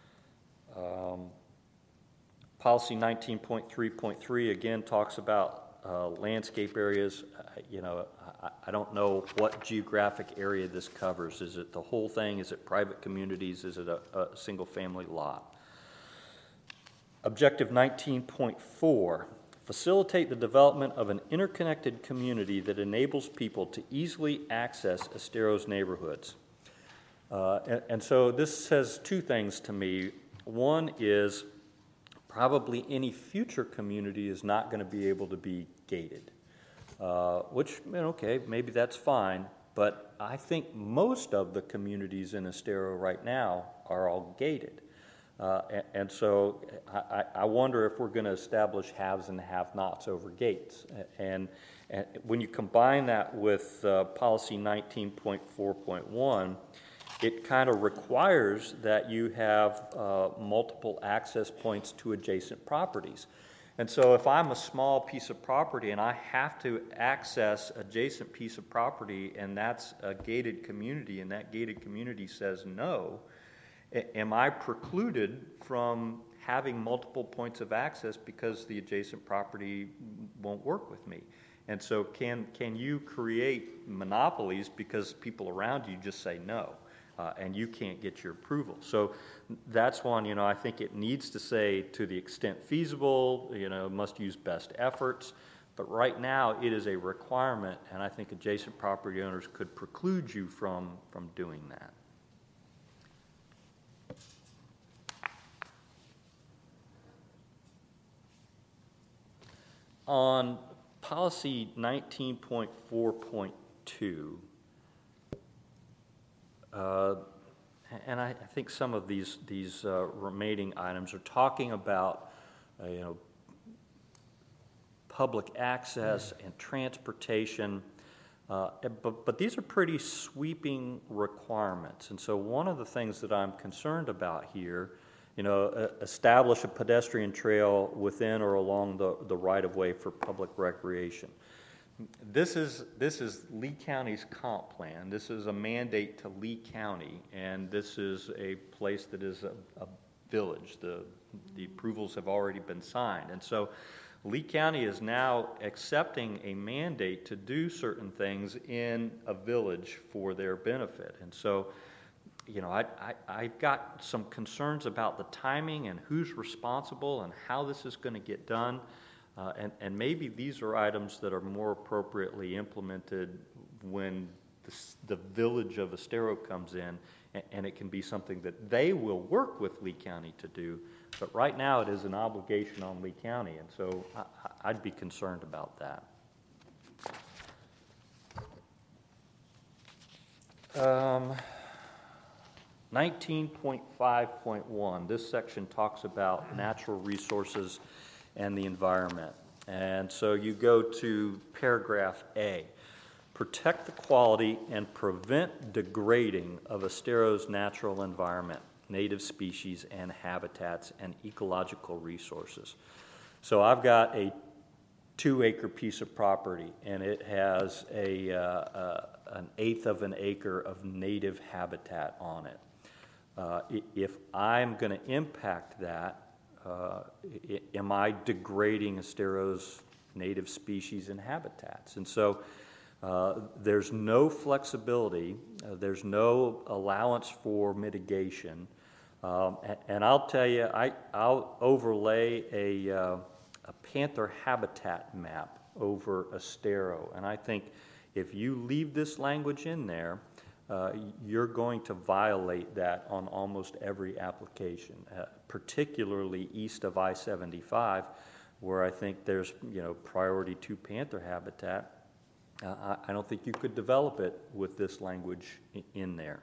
Um, Policy nineteen point three point three again talks about uh, landscape areas. Uh, you know, I, I don't know what geographic area this covers. Is it the whole thing? Is it private communities? Is it a, a single family lot? Objective nineteen point four, facilitate the development of an interconnected community that enables people to easily access Estero's neighborhoods. Uh, and, and so this says two things to me. One is probably any future community is not going to be able to be gated. Uh, which, you know, okay, maybe that's fine, but I think most of the communities in Estero right now are all gated. Uh, and, and so I, I wonder if we're going to establish haves and have-nots over gates. And, and when you combine that with uh, policy nineteen point four point one, it kind of requires that you have uh, multiple access points to adjacent properties. And so if I'm a small piece of property and I have to access adjacent piece of property and that's a gated community and that gated community says no, am I precluded from having multiple points of access because the adjacent property won't work with me? And so can, can you create monopolies because people around you just say no? Uh, and you can't get your approval. So that's one, you know, I think it needs to say to the extent feasible, you know, must use best efforts. But right now it is a requirement, and I think adjacent property owners could preclude you from, from doing that. On policy nineteen point four point two, uh, and I, I think some of these these uh, remaining items are talking about, uh, you know, public access and transportation, uh, but, but these are pretty sweeping requirements. And so one of the things that I'm concerned about here, you know, uh, establish a pedestrian trail within or along the, the right-of-way for public recreation. This is, this is Lee County's comp plan. This is a mandate to Lee County, and this is a place that is a, a village. The, the approvals have already been signed. And so Lee County is now accepting a mandate to do certain things in a village for their benefit. And so, you know, I, I, I've got some concerns about the timing and who's responsible and how this is going to get done. Uh, and, and maybe these are items that are more appropriately implemented when the, the village of Estero comes in, and, and it can be something that they will work with Lee County to do. But right now it is an obligation on Lee County, and so I, I'd be concerned about that. Um, nineteen point five point one, this section talks about natural resources and the environment. And so you go to paragraph A. Protect the quality and prevent degrading of Estero's natural environment, native species and habitats, and ecological resources. So I've got a two-acre piece of property, and it has a, uh, uh, an eighth of an acre of native habitat on it. Uh, if I'm going to impact that, Uh, am I degrading Estero's native species and habitats? And so uh, there's no flexibility, uh, there's no allowance for mitigation. Um, and, and I'll tell you, I, I'll overlay a, uh, a panther habitat map over Estero. And I think if you leave this language in there, Uh, you're going to violate that on almost every application, uh, particularly east of I seventy-five, where I think there's, you know, priority two panther habitat. Uh, I, I don't think you could develop it with this language in, in there.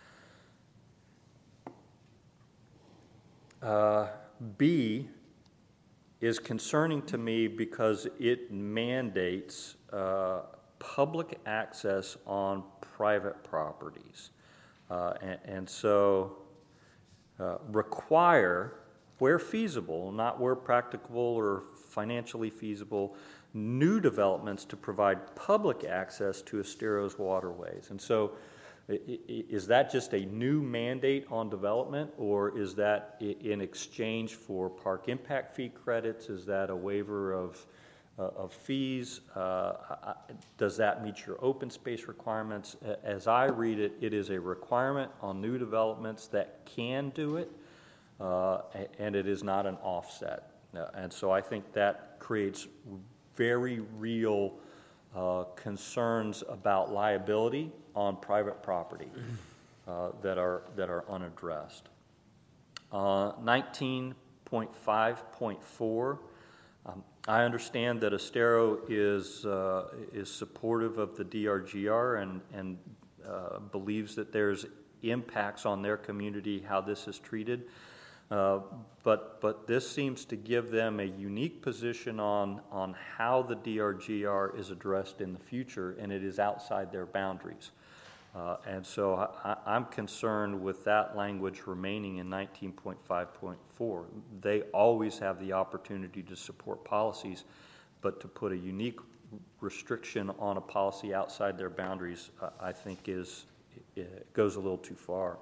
Uh, B is concerning to me because it mandates uh, public access on private properties. Uh, and, and so uh, require, where feasible, not where practicable or financially feasible, new developments to provide public access to Estero's waterways. And so is that just a new mandate on development, or is that in exchange for park impact fee credits? Is that a waiver of Uh, of fees? Uh, does that meet your open space requirements? As I read it, it is a requirement on new developments that can do it, uh, and it is not an offset. Uh, and so I think that creates very real uh, concerns about liability on private property uh, that are that are unaddressed. Uh, nineteen point five point four. Um, I understand that Estero is uh, is supportive of the D R G R and and uh, believes that there's impacts on their community how this is treated, uh, but but this seems to give them a unique position on on how the D R G R is addressed in the future, and it is outside their boundaries. Uh, and so I, I'm concerned with that language remaining in nineteen point five point four. They always have the opportunity to support policies, but to put a unique restriction on a policy outside their boundaries, uh, I think is it goes a little too far.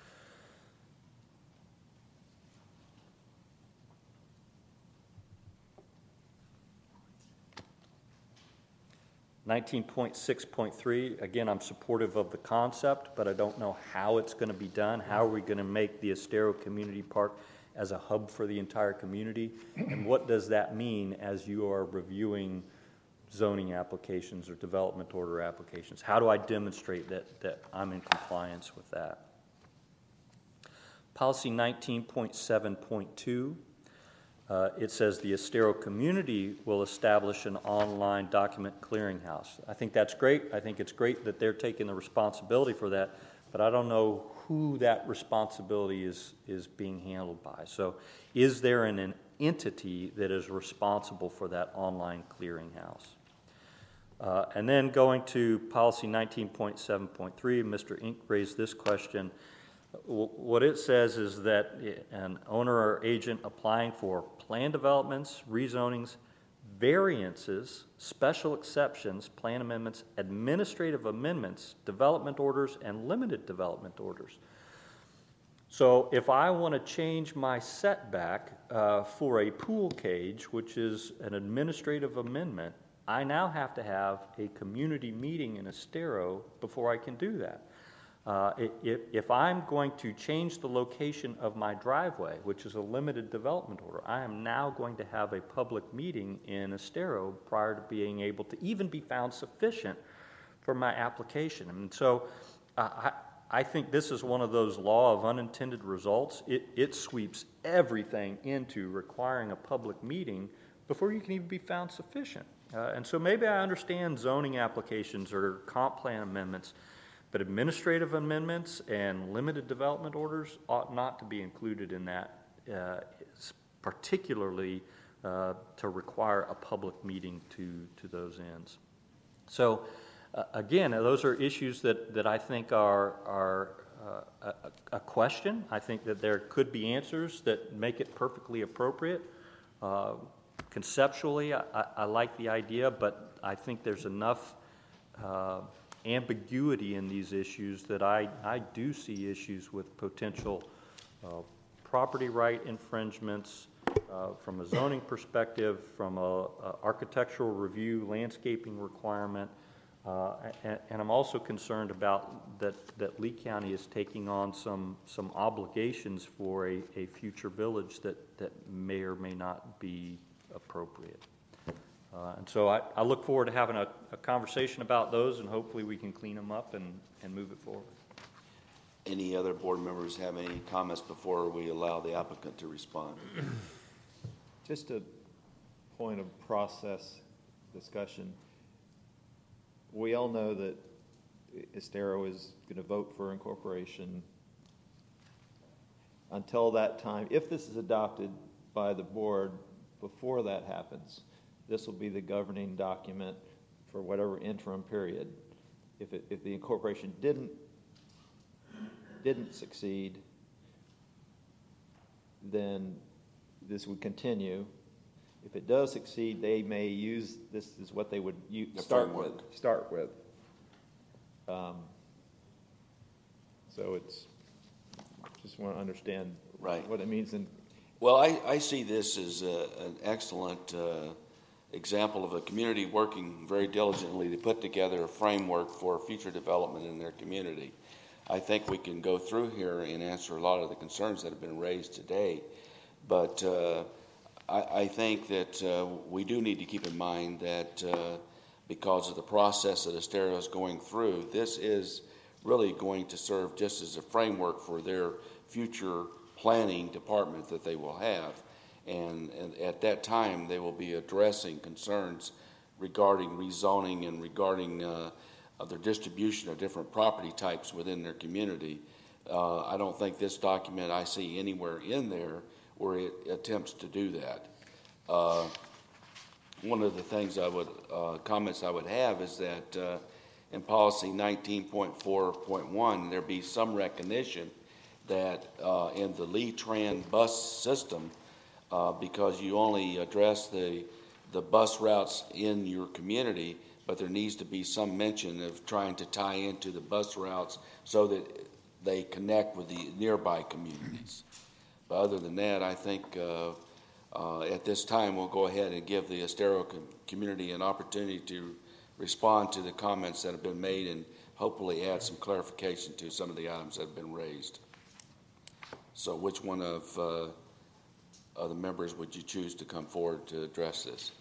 nineteen point six point three, again, I'm supportive of the concept, but I don't know how it's going to be done. How are we going to make the Estero Community Park as a hub for the entire community? And what does that mean as you are reviewing zoning applications or development order applications? How do I demonstrate that, that I'm in compliance with that? Policy nineteen point seven point two. uh, it says the Estero community will establish an online document clearinghouse. I think that's great. I think it's great that they're taking the responsibility for that, but I don't know who that responsibility is, is being handled by. So is there an, an entity that is responsible for that online clearinghouse? Uh, and then going to policy nineteen point seven point three, Mister Inc. raised this question. W- what it says is that an owner or agent applying for plan developments, rezonings, variances, special exceptions, plan amendments, administrative amendments, development orders, and limited development orders. So if I want to change my setback uh, for a pool cage, which is an administrative amendment, I now have to have a community meeting in Estero before I can do that. Uh, if, if I'm going to change the location of my driveway, which is a limited development order, I am now going to have a public meeting in Estero prior to being able to even be found sufficient for my application. And so uh, I, I think this is one of those law of unintended results. It, it sweeps everything into requiring a public meeting before you can even be found sufficient. Uh, and so maybe I understand zoning applications or comp plan amendments, but administrative amendments and limited development orders ought not to be included in that, uh, particularly uh, to require a public meeting to, to those ends. So uh, again, those are issues that, that I think are, are uh, a, a question. I think that there could be answers that make it perfectly appropriate. Uh, Conceptually, I, I like the idea, but I think there's enough uh, ambiguity in these issues that I, I do see issues with potential uh, property right infringements uh, from a zoning perspective, from a, a architectural review, landscaping requirement, uh, and, and I'm also concerned about that, that Lee County is taking on some, some obligations for a, a future village that, that may or may not be appropriate. Uh, and so I, I look forward to having a, a conversation about those, and hopefully we can clean them up and, and move it forward. Any other board members have any comments before we allow the applicant to respond? Just a point of process discussion. We all know that Estero is going to vote for incorporation. Until that time, if this is adopted by the board, before that happens, this will be the governing document for whatever interim period. If, it, if the incorporation didn't didn't succeed, then this would continue. If it does succeed, they may use this is what they would use, start with. Start with. Um, so it's just want to understand right. what it means in. Well, I, I see this as a, an excellent uh, example of a community working very diligently to put together a framework for future development in their community. I think we can go through here and answer a lot of the concerns that have been raised today, but uh, I, I think that uh, we do need to keep in mind that uh, because of the process that Estero is going through, this is really going to serve just as a framework for their future planning department that they will have. And, and at that time, they will be addressing concerns regarding rezoning and regarding uh, of their distribution of different property types within their community. Uh, I don't think this document I see anywhere in there where it attempts to do that. Uh, one of the things I would, uh, comments I would have is that uh, in policy nineteen point four point one, there be some recognition that uh, in the Lee-Tran bus system, uh, because you only address the, the bus routes in your community, but there needs to be some mention of trying to tie into the bus routes so that they connect with the nearby communities. But other than that, I think uh, uh, at this time we'll go ahead and give the Estero com- community an opportunity to respond to the comments that have been made and hopefully add some clarification to some of the items that have been raised. So which one of, uh, of the members would you choose to come forward to address this?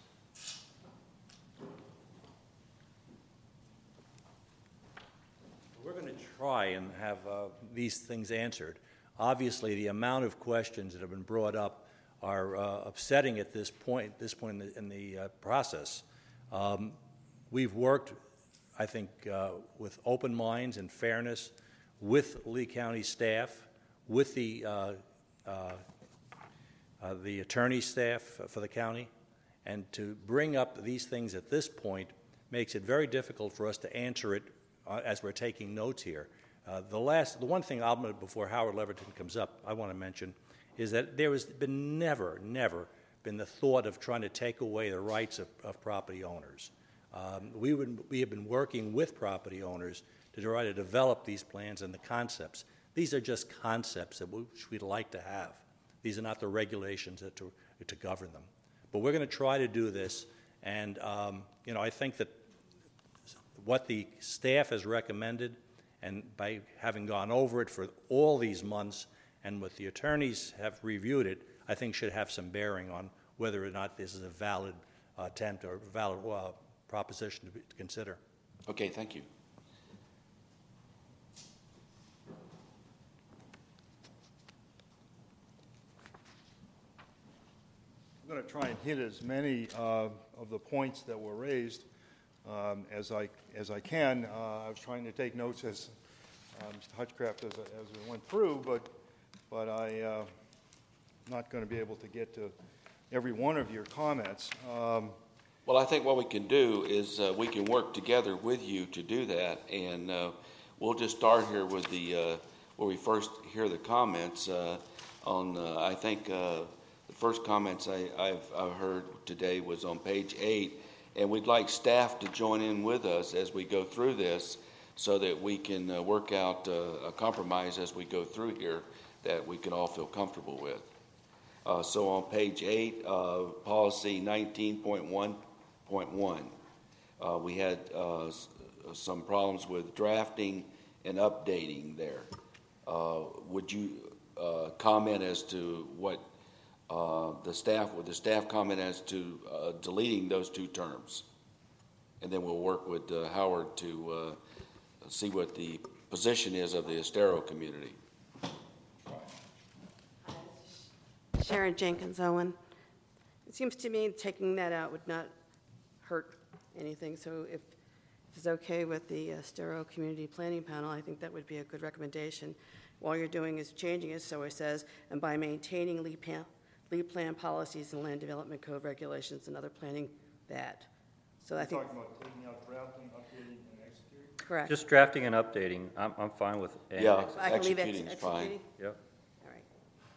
We're going to try and have uh, these things answered. Obviously, the amount of questions that have been brought up are are uh, upsetting at this point, this point in the, in the uh, process. Um, we've worked, I think, uh, with open minds and fairness with Lee County staff, with the uh, uh, uh, the attorney staff for the county, and to bring up these things at this point makes it very difficult for us to answer it uh, as we're taking notes here. Uh, the last, the one thing I'll before Howard Leverton comes up, I want to mention, is that there has been never, never been the thought of trying to take away the rights of, of property owners. Um, we would, we have been working with property owners to try to develop these plans and the concepts. These are just concepts that we, we'd like to have. These are not the regulations that to, to govern them. But we're going to try to do this, and um, you know, I think that what the staff has recommended, and by having gone over it for all these months, and what the attorneys have reviewed it, I think should have some bearing on whether or not this is a valid uh, attempt or valid uh, proposition to, be, to consider. Okay, thank you. I'm going to try and hit as many uh, of the points that were raised um, as I as I can. Uh, I was trying to take notes as uh, Mister Hutchcraft as, as we went through, but but I uh, not going to be able to get to every one of your comments. Um, well, I think what we can do is uh, we can work together with you to do that, and uh, we'll just start here with the uh, where we first hear the comments uh, on. Uh, I think. Uh, The first comments I, I've, I've heard today was on page eight, and we'd like staff to join in with us as we go through this so that we can uh, work out uh, a compromise as we go through here that we can all feel comfortable with. Uh, so on page eight, uh, policy nineteen point one point one, uh, we had uh, s- some problems with drafting and updating there. Uh, would you uh, comment as to what Uh, the staff, with the staff comment as to uh, deleting those two terms, and then we'll work with uh, Howard to uh, see what the position is of the Estero community. Sharon Jenkins Owen. It seems to me taking that out would not hurt anything. So if, if it's okay with the Estero Community Planning Panel, I think that would be a good recommendation. All you're doing is changing it so it says, and by maintaining Lee Pan. Lead plan policies and land development code regulations and other planning that. So I think. You're talking about taking out drafting, updating, and executing? Correct. Just drafting and updating, I'm, I'm fine with. and Yeah, ex- I can leave ex- executing is fine. executing? Yep. All right.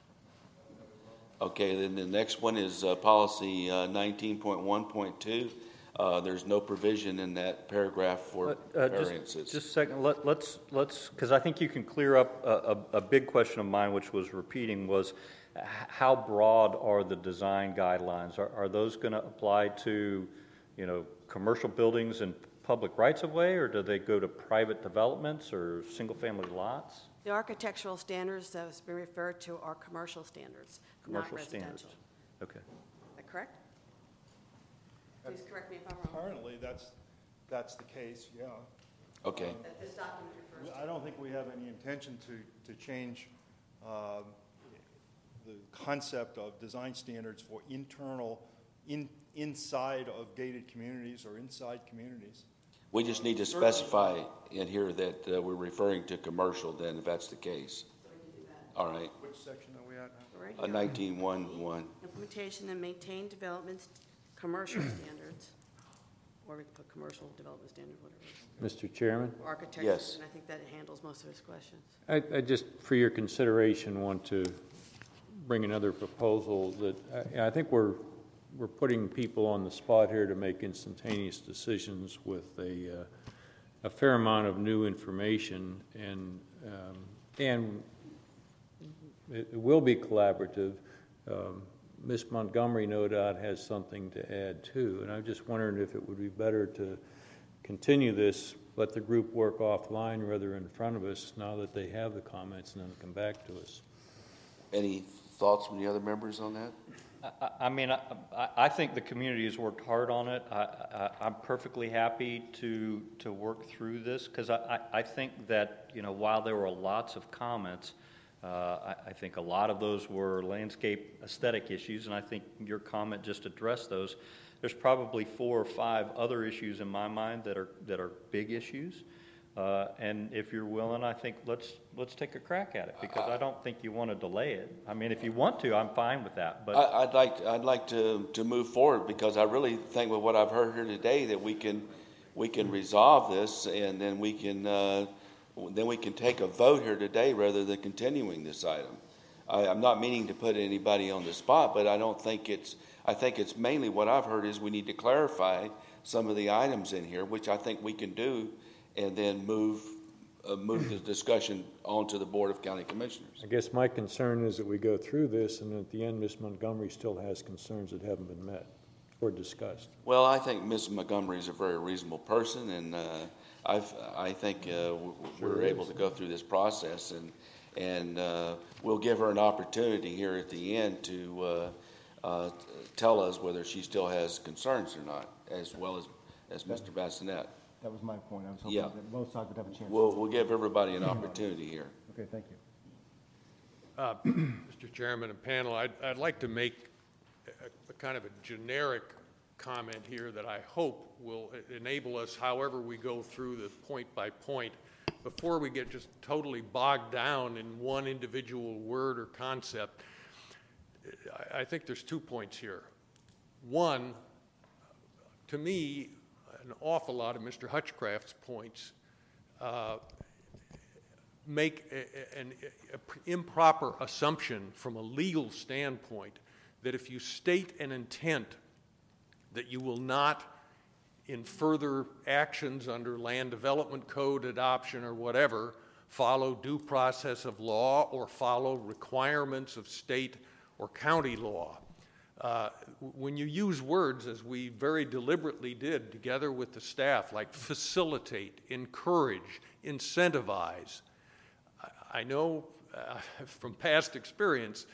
Okay, then the next one is uh, policy uh, nineteen point one point two. Uh, there's no provision in that paragraph for Uh, uh, just- variances. Just a second, let, let's, let's, because I think you can clear up a, a, a big question of mine, which was repeating, was h- how broad are the design guidelines? Are, are those going to apply to, you know, commercial buildings and public rights-of-way, or do they go to private developments or single-family lots? The architectural standards that has been referred to are commercial standards, not Commercial residential. standards. Okay. Is that correct? Please correct me if I'm wrong. Currently, that's, that's the case, yeah. Okay. That this document refers to. I don't think we have any intention to, to change um, the concept of design standards for internal, in, inside of gated communities or inside communities. We just need to specify in here that uh, we're referring to commercial then, if that's the case. All right. Which section are we at now? Right Uh, here. nineteen one one. Implementation and maintain developments, commercial standards, or we can put commercial development standards, whatever it is. Mister Chairman, Architecture, Yes. and I think that handles most of his questions. I, I just, for your consideration, want to bring another proposal that, I, I think we're, we're putting people on the spot here to make instantaneous decisions with a, uh, a fair amount of new information, and, um, and it, it will be collaborative. Um, Miz Montgomery, no doubt, has something to add too, and I'm just wondering if it would be better to continue this, let the group work offline rather in front of us now that they have the comments, and then come back to us. Any thoughts from the other members on that? I, I mean, I, I I think the community has worked hard on it. I, I, I'm perfectly happy to, to work through this, because I, I, I think that, you know, while there were lots of comments, Uh, I, I think a lot of those were landscape aesthetic issues, and I think your comment just addressed those. There's probably four or five other issues in my mind that are that are big issues. Uh, and if you're willing, I think let's let's take a crack at it, because I don't think you want to delay it. I mean, if you want to, I'm fine with that. But I, I'd like I'd like to, to move forward, because I really think with what I've heard here today that we can we can resolve this, and then we can uh, then we can take a vote here today rather than continuing this item. I, I'm not meaning to put anybody on the spot, but I don't think it's I think it's mainly what I've heard is we need to clarify some of the items in here, which I think we can do, and then move uh, move the discussion on to the Board of County Commissioners. I guess my concern is that we go through this, and at the end, Miz Montgomery still has concerns that haven't been met or discussed. Well, I think Miz Montgomery is a very reasonable person, and uh, I've, I think uh, we're Sure able is. to go through this process, and and uh, we'll give her an opportunity here at the end to uh, uh, tell us whether she still has concerns or not, as well as as Mister Bassinet. That was my point. I was hoping Yeah. that both sides would have a chance. We'll we'll give everybody an opportunity here. Okay, thank you. Uh, Mister Chairman and panel, I'd, I'd like to make a, a kind of a generic comment here that I hope will enable us, however we go through the point by point, before we get just totally bogged down in one individual word or concept. I, I think there's two points here. One, to me, an awful lot of Mister Hutchcraft's points uh, make a, an a improper assumption from a legal standpoint that if you state an intent that you will not, in further actions under land development code adoption or whatever, follow due process of law or follow requirements of state or county law. Uh, when you use words, as we very deliberately did together with the staff, like facilitate, encourage, incentivize, I, I know uh, from past experience,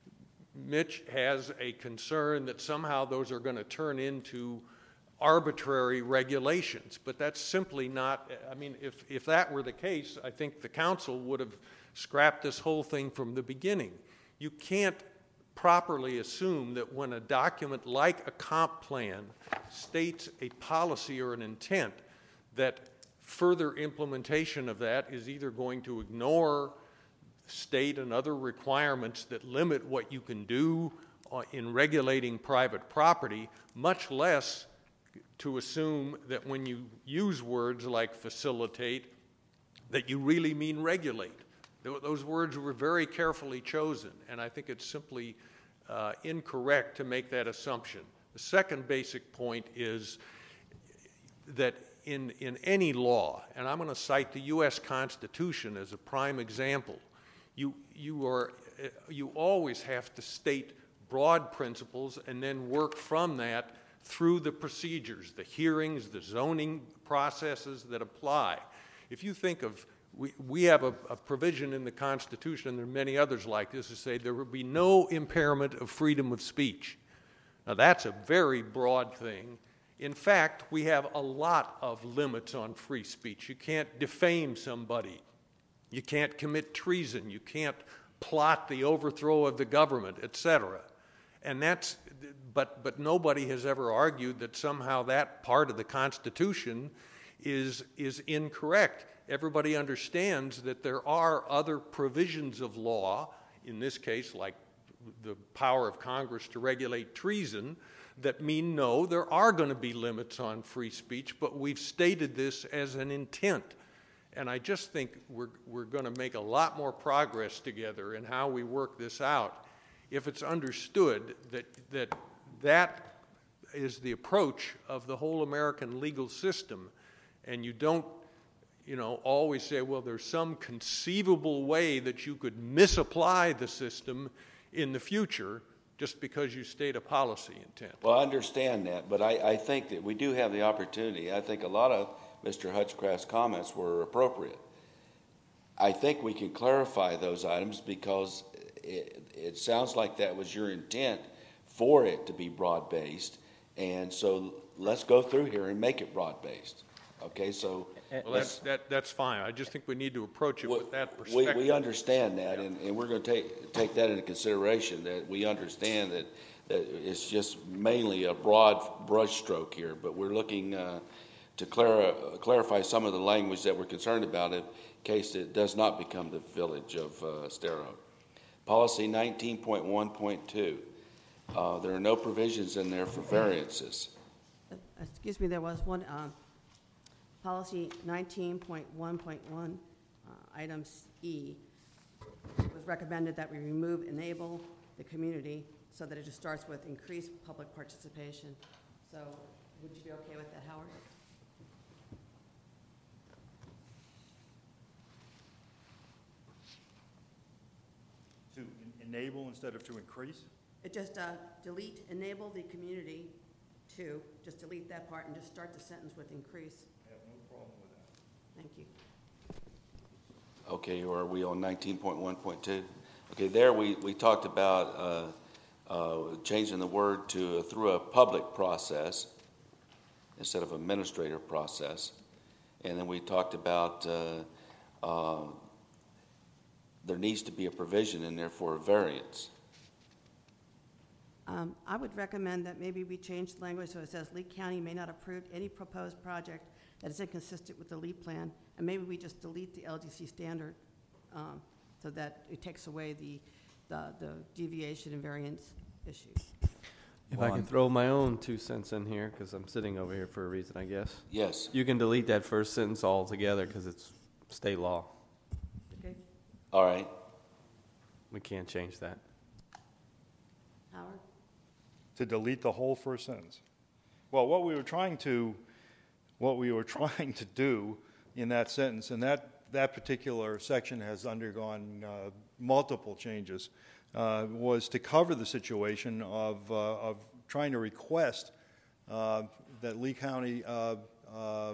Mitch has a concern that somehow those are going to turn into arbitrary regulations, but that's simply not, I mean, if, if that were the case, I think the council would have scrapped this whole thing from the beginning. You can't properly assume that when a document like a comp plan states a policy or an intent, that further implementation of that is either going to ignore state and other requirements that limit what you can do in regulating private property, much less to assume that when you use words like facilitate, that you really mean regulate. Those words were very carefully chosen, and I think it's simply uh, incorrect to make that assumption. The second basic point is that in, in any law, and I'm going to cite the U S Constitution as a prime example, you, you, are, you always have to state broad principles and then work from that through the procedures, the hearings, the zoning processes that apply. If you think of We, we have a, a provision in the Constitution, and there are many others like this, to say there will be no impairment of freedom of speech. Now, that's a very broad thing. In fact, we have a lot of limits on free speech. You can't defame somebody. You can't commit treason. You can't plot the overthrow of the government, et cetera. And that's, but, but nobody has ever argued that somehow that part of the Constitution is, is incorrect. Everybody understands that there are other provisions of law, in this case, like the power of Congress to regulate treason, that mean no, there are going to be limits on free speech, but we've stated this as an intent. And I just think we're, we're going to make a lot more progress together in how we work this out if it's understood that that, that is the approach of the whole American legal system, and you don't you know, always say, well, there's some conceivable way that you could misapply the system in the future just because you state a policy intent. Well, I understand that, but I, I think that we do have the opportunity. I think a lot of Mister Hutchcraft's comments were appropriate. I think we can clarify those items because it, it sounds like that was your intent for it to be broad-based, and so let's go through here and make it broad-based. Okay, so. Well, that's, that, that's fine. I just think we need to approach it with that We, perspective. we understand that, and, and we're going to take, take that into consideration, that we understand that, that it's just mainly a broad brushstroke here, but we're looking uh, to clar- clarify some of the language that we're concerned about in case it does not become the village of uh, Estero. Policy nineteen point one point two. Uh, there are no provisions in there for variances. Excuse me, there was one, um, policy nineteen point one point one, uh, items E. It was recommended that we remove enable the community so that it just starts with increased public participation. So would you be okay with that, Howard? To en- enable instead of to increase? It just, uh, delete enable the community to, just delete that part and just start the sentence with increase. I have no problem with that. Thank you. Okay, or are we on nineteen point one point two? Okay, there we, we talked about uh, uh, changing the word to through a public process instead of administrative process. And then we talked about uh, uh, there needs to be a provision in there for a variance. Um, I would recommend that maybe we change the language so it says Lee County may not approve any proposed project that is inconsistent with the Lee plan, and maybe we just delete the L D C standard um, so that it takes away the, the, the deviation and variance issue. If I can throw my own two cents in here, because I'm sitting over here for a reason, I guess. Yes. You can delete that first sentence altogether because it's state law. Okay, All right. We can't change that. Howard? To delete the whole first sentence. Well, what we were trying to, what we were trying to do in that sentence, and that, that particular section has undergone uh, multiple changes, uh, was to cover the situation of, uh, of trying to request uh, that Lee County uh, uh, uh,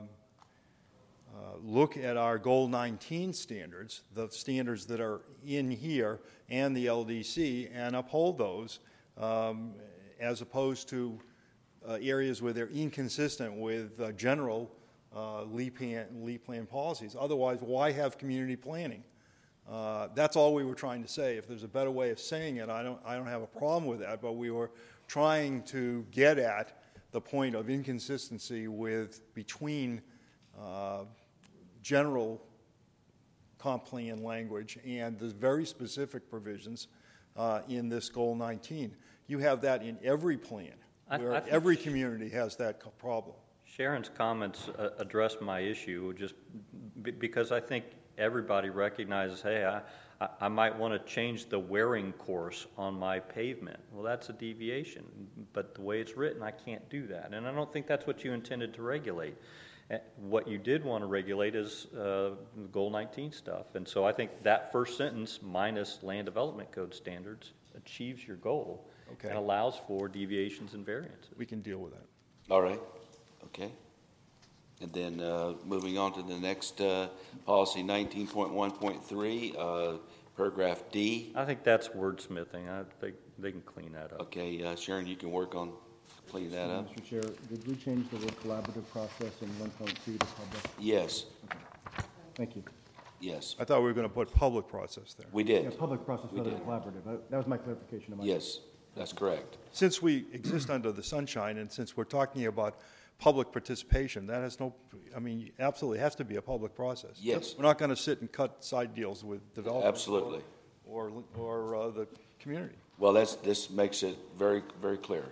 look at our Goal nineteen standards, the standards that are in here, and the L D C, and uphold those, um, as opposed to uh, areas where they're inconsistent with uh, general uh, Lee plan, Lee plan policies. Otherwise, why have community planning? Uh, that's all we were trying to say. If there's a better way of saying it, I don't, I don't have a problem with that, but we were trying to get at the point of inconsistency with between uh, general comp plan language and the very specific provisions uh, in this Goal nineteen. You have that in every plan, I- where I think every community has that co- problem. Sharon's comments uh, address my issue, just b- because I think everybody recognizes, hey, I, I- I might want to change the wearing course on my pavement. Well, that's a deviation, but the way it's written, I can't do that. And I don't think that's what you intended to regulate. Uh, What you did want to regulate is uh, Goal nineteen stuff. And so I think that first sentence, minus Land Development Code standards, achieves your goal Okay. and allows for deviations and variances. We can deal with that. All right. Okay. And then uh, moving on to the next uh, policy, nineteen point one point three, uh, paragraph D. I think that's wordsmithing. I think they can clean that up. Okay, uh, Sharon, you can work on cleaning that up. Mister Chair, did we change the word collaborative process in one point two to public? Yes. Thank you. Yes. I thought we were going to put public process there. We did. Yeah, public process We rather than did. collaborative. I- That was my clarification of my. Yes, that's correct. Since we exist under the sunshine, and since we're talking about public participation, that has no, I mean, absolutely has to be a public process. Yes. We're not going to sit and cut side deals with developers. Absolutely. Or, or uh, the community. Well, that's, this makes it very, very clear.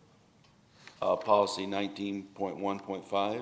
Uh, Policy nineteen point one point five.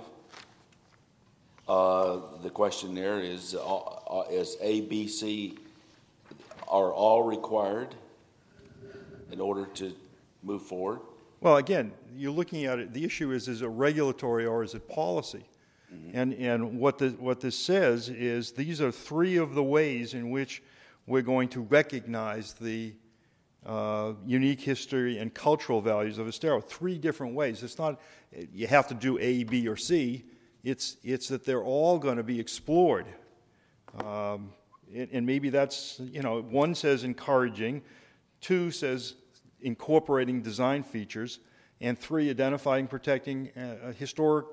Uh, the question there is, uh, uh, is A, B, C, are all required in order to move forward? Well, again, you're looking at it, the issue is, is it regulatory or is it policy? And, and what, the, what this says is these are three of the ways in which we're going to recognize the uh, unique history and cultural values of Estero. Three different ways. It's not you have to do A, B, or C. It's, it's that they're all going to be explored. Um, and, and maybe that's, you know, one says encouraging, two says incorporating design features, and three, identifying, protecting uh, historic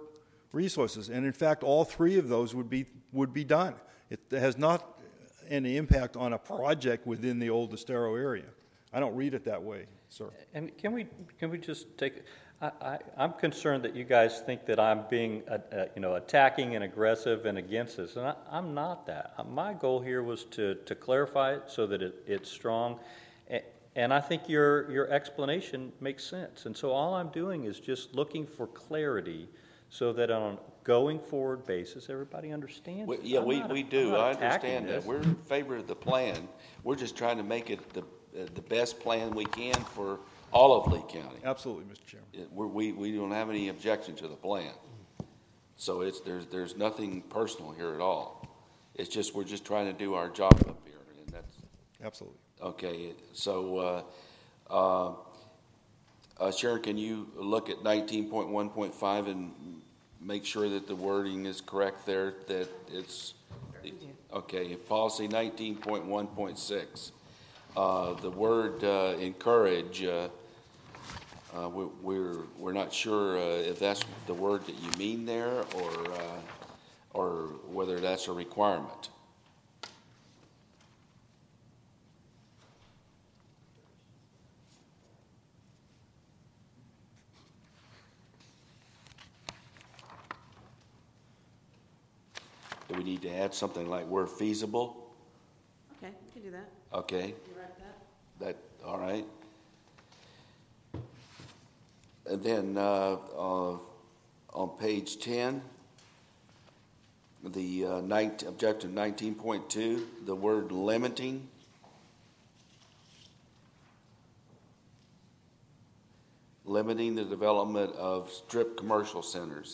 resources. And in fact, all three of those would be, would be done. It has not any impact on a project within the old Estero area. I don't read it that way, sir. And can we, can we just take, I, I, I'm concerned that you guys think that I'm being, uh, uh, you know, attacking and aggressive and against this, and I, I'm not that. Uh, My goal here was to, to clarify it so that it, it's strong, and, and I think your, your explanation makes sense. And so all I'm doing is just looking for clarity so that on a going forward basis, everybody understands We- it. Yeah, I'm we, not- we I'm do, not I attacking understand that. this. We're in favor of the plan. We're just trying to make it the, uh, the best plan we can for all of Lee County. Absolutely, Mister Chairman. It- we're- We, we don't have any objection to the plan. So it's, there's, there's nothing personal here at all. It's just, we're just trying to do our job up here, and that's, Absolutely. okay. So, uh, uh, uh, Sharon, can you look at nineteen point one point five and make sure that the wording is correct there, that it's, okay, policy nineteen point one point six. Uh, the word uh, encourage, uh, uh, we, we're, we're not sure uh, if that's the word that you mean there or, uh, or whether that's a requirement. Do we need to add something like where feasible? Okay, we can do that. Okay, You write that? that, all right. And then, uh, uh, on page ten, the, uh, nineteen, objective nineteen point two, the word limiting. Limiting the development of strip commercial centers.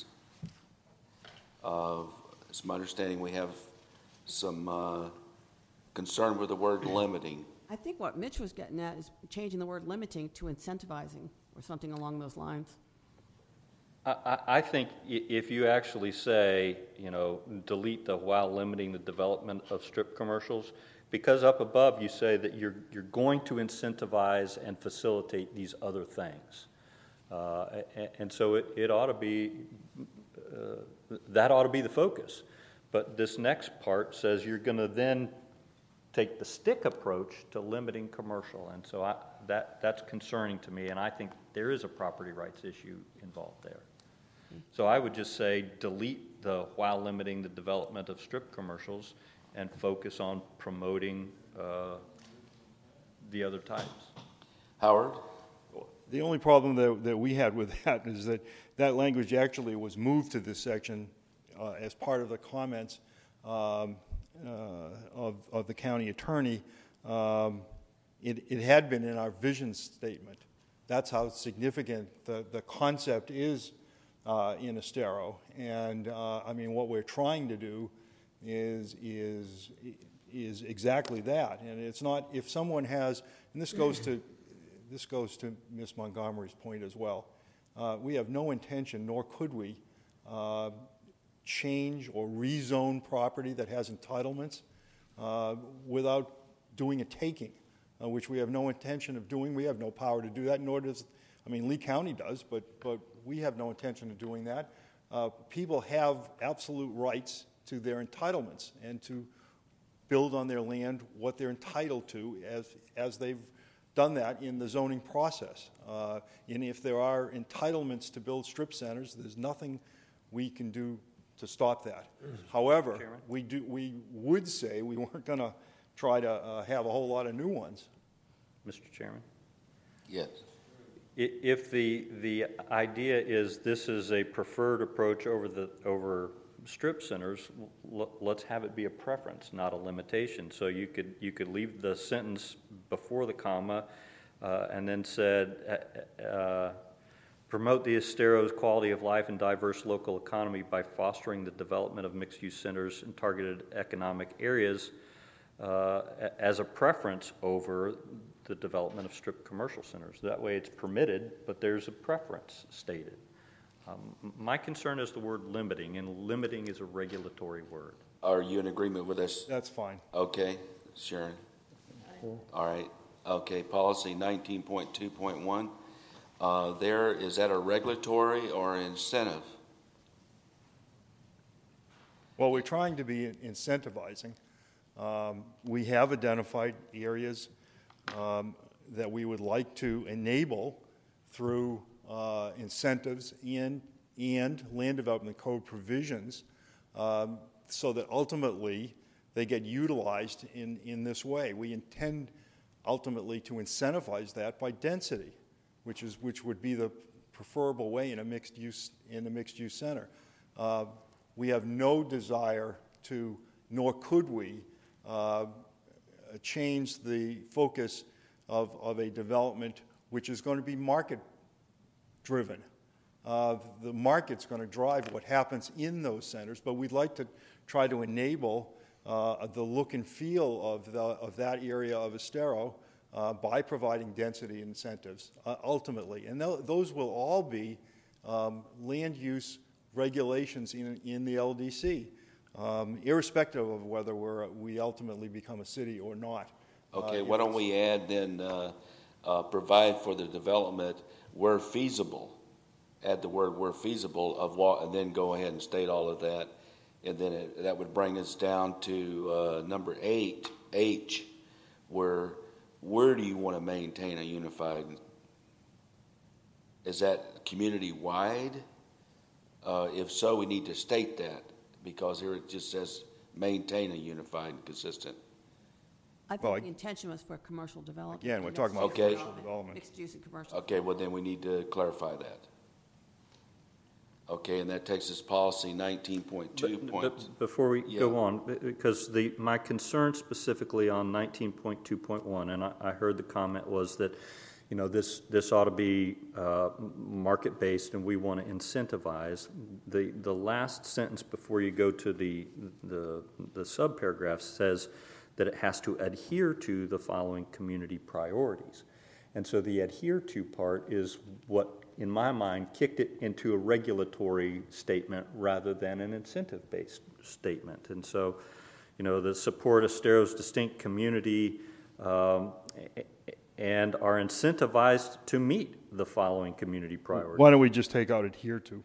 Uh, it's my understanding we have some, uh, concern with the word limiting. I think what Mitch was getting at is changing the word limiting to incentivizing or something along those lines. I, I I think i- if you actually say, you know, delete the while limiting the development of strip commercials, because up above you say that you're, you're going to incentivize and facilitate these other things. Uh, a- and so it, it ought to be, uh, that ought to be the focus. But this next part says you're going to then take the stick approach to limiting commercial. And so I, that, that's concerning to me, and I think there is a property rights issue involved there. So I would just say delete the while limiting the development of strip commercials and focus on promoting uh, the other types. Howard? The only problem that, that we had with that is that that language actually was moved to this section uh, as part of the comments um, uh, of, of the county attorney. Um, it, it had been in our vision statement. That's how significant the, the concept is uh, in Estero. And uh, I mean, what we're trying to do is, is, is exactly that. And it's not, if someone has, and this goes to, this goes to Miz Montgomery's point as well. Uh, we have no intention, nor could we, uh, change or rezone property that has entitlements uh, without doing a taking, uh, which we have no intention of doing. We have no power to do that, nor does, I mean, Lee County does, but, but we have no intention of doing that. Uh, people have absolute rights to their entitlements and to build on their land what they're entitled to as, as they've done that in the zoning process. Uh, and if there are entitlements to build strip centers, there's nothing we can do to stop that. However, Chairman? we do we would say we weren't going to try to uh, have a whole lot of new ones. Mister Chairman? Yes. I- If the, the idea is this is a preferred approach over the, over strip centers, l- let's have it be a preference, not a limitation. So you could, you could leave the sentence before the comma uh, and then said, uh, uh, promote the Estero's quality of life and diverse local economy by fostering the development of mixed-use centers in targeted economic areas uh, a- as a preference over the development of strip commercial centers. That way it's permitted, but there's a preference stated. Um, m- my concern is the word limiting, and limiting is a regulatory word. Are you in agreement with this? That's fine. Okay, Sharon? All right, okay, policy nineteen point two point one. Uh, there, is that a regulatory or incentive? Well, we're trying to be incentivizing. Um, we have identified areas um, that we would like to enable through uh, incentives and, and land development code provisions um, so that ultimately they get utilized in, in this way. We intend ultimately to incentivize that by density, which is which would be the preferable way in a mixed use in a mixed use center. Uh, we have no desire to, nor could we, uh, change the focus of, of a development which is going to be market driven. Uh, the market's going to drive what happens in those centers, but we'd like to try to enable uh, the look and feel of, the, of that area of Estero uh, by providing density incentives, uh, ultimately. And th- those will all be um, land use regulations in, in the L D C, um, irrespective of whether we're, we ultimately become a city or not. Okay, uh, why don't we add then, uh, uh, provide for the development where feasible, add the word where feasible of what, and then go ahead and state all of that. And then it, that would bring us down to uh, number eight, H, where where do you want to maintain a unified? Is that community-wide? Uh, if so, we need to state that, because here it just says maintain a unified and consistent. I think Well, I- the intention was for commercial development. Again, we're and talking about mixed-use commercial development. Mixed use and commercial. Okay, well then we need to clarify that. Okay, and that takes us policy nineteen point two But- point. but Before we Yeah. go on, because the, my concern specifically on nineteen point two point one, and I, I heard the comment was that, you know, this, this ought to be uh, market-based and we want to incentivize. The, the last sentence before you go to the, the, the subparagraph says that it has to adhere to the following community priorities. And so the adhere to part is what, in my mind, kicked it into a regulatory statement rather than an incentive-based statement. And so, you know, the support Estero's distinct community um, and are incentivized to meet the following community priorities. Why don't we just take out adhere to?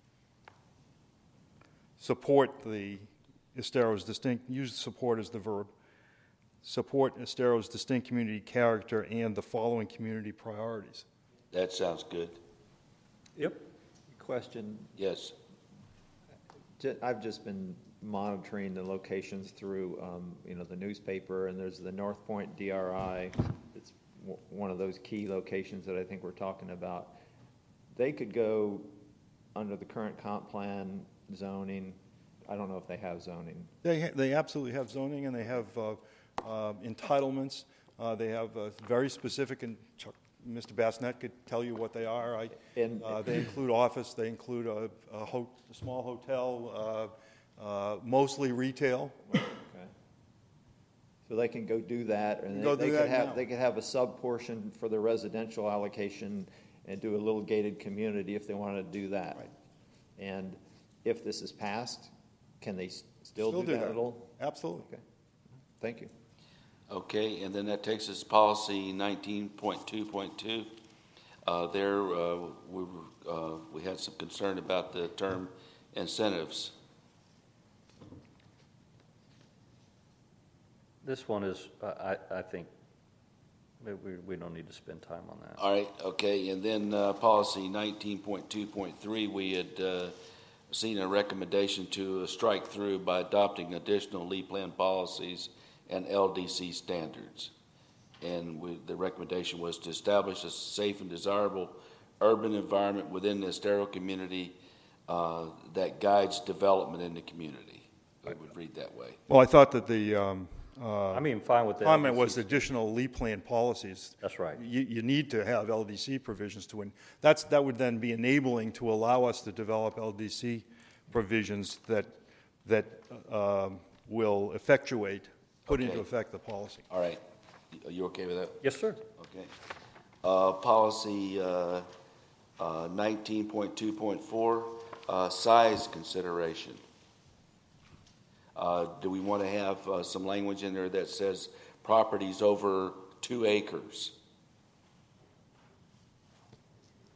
Support the Estero's distinct, use support as the verb. Support Estero's distinct community character and the following community priorities. That sounds good. Yep. Question, Yes. ju- I've just been monitoring the locations through, um, you know, the newspaper, and there's the North Point D R I. It's w- one of those key locations that I think we're talking about. They could go under the current comp plan zoning. I don't know if they have zoning. They, ha- they absolutely have zoning, and they have uh, uh, entitlements. Uh, They have uh, very specific, and Chuck, Mister Bassnett could tell you what they are. I, And- uh, They include office, they include a, a ho- a small hotel, uh, uh, mostly retail. Okay. So they can go do that, and Go they, do they that could have, now. they could have a sub-portion for the residential allocation and do a little gated community if they wanted to do that. Right. And if this is passed, can they s- still Still do do that that. little? Absolutely. Okay. Thank you. Okay, and then that takes us to policy nineteen point two point two. Uh, there, uh, we, were, uh, we had some concern about the term incentives. This one is, I, I I think, we, we we don't need to spend time on that. All right, okay, and then uh, policy nineteen point two point three, we had uh, seen a recommendation to uh, strike through by adopting additional Lee Plan policies and L D C standards. And we, the recommendation was to establish a safe and desirable urban environment within the Estero community uh, that guides development in the community. I would read that way. Well, I thought that the um, uh, I mean, fine with the comment L D C. was additional Lee Plan policies. That's right. You, you need to have L D C provisions to, en- that's, that would then be enabling to allow us to develop L D C provisions that, that um, will effectuate, put into Okay. effect the policy. All right, are you okay with that? Yes, sir. Okay. Uh, Policy uh, uh, nineteen point two point four, uh, size consideration. Uh, Do we want to have uh, some language in there that says properties over two acres?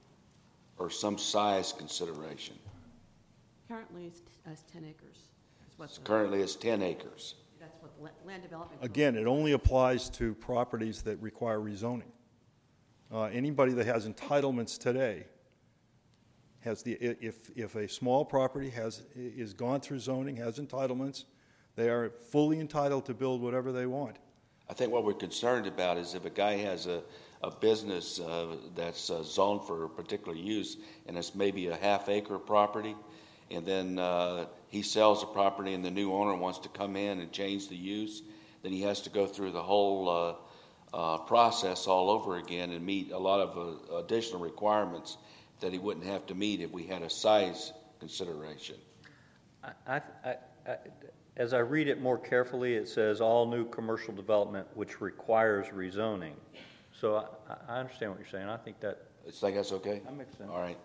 Or some size consideration? Currently, it's, t- uh, it's ten acres. what the, Currently, it's ten acres. that's what the la- land development. Again, it only applies to properties that require rezoning. Uh, Anybody that has entitlements today has the, i- if, if a small property has, is gone through zoning, has entitlements, they are fully entitled to build whatever they want. I think what we're concerned about is if a guy has a, a business uh, that's uh, zoned for a particular use, and it's maybe a half acre property, and then uh, he sells the property and the new owner wants to come in and change the use, then he has to go through the whole uh, uh, process all over again and meet a lot of uh, additional requirements that he wouldn't have to meet if we had a size consideration. I, I, I, I, as I read it more carefully, it says all new commercial development which requires rezoning. So I, I understand what you're saying. I think that. It's like that's okay? That makes sense. All right.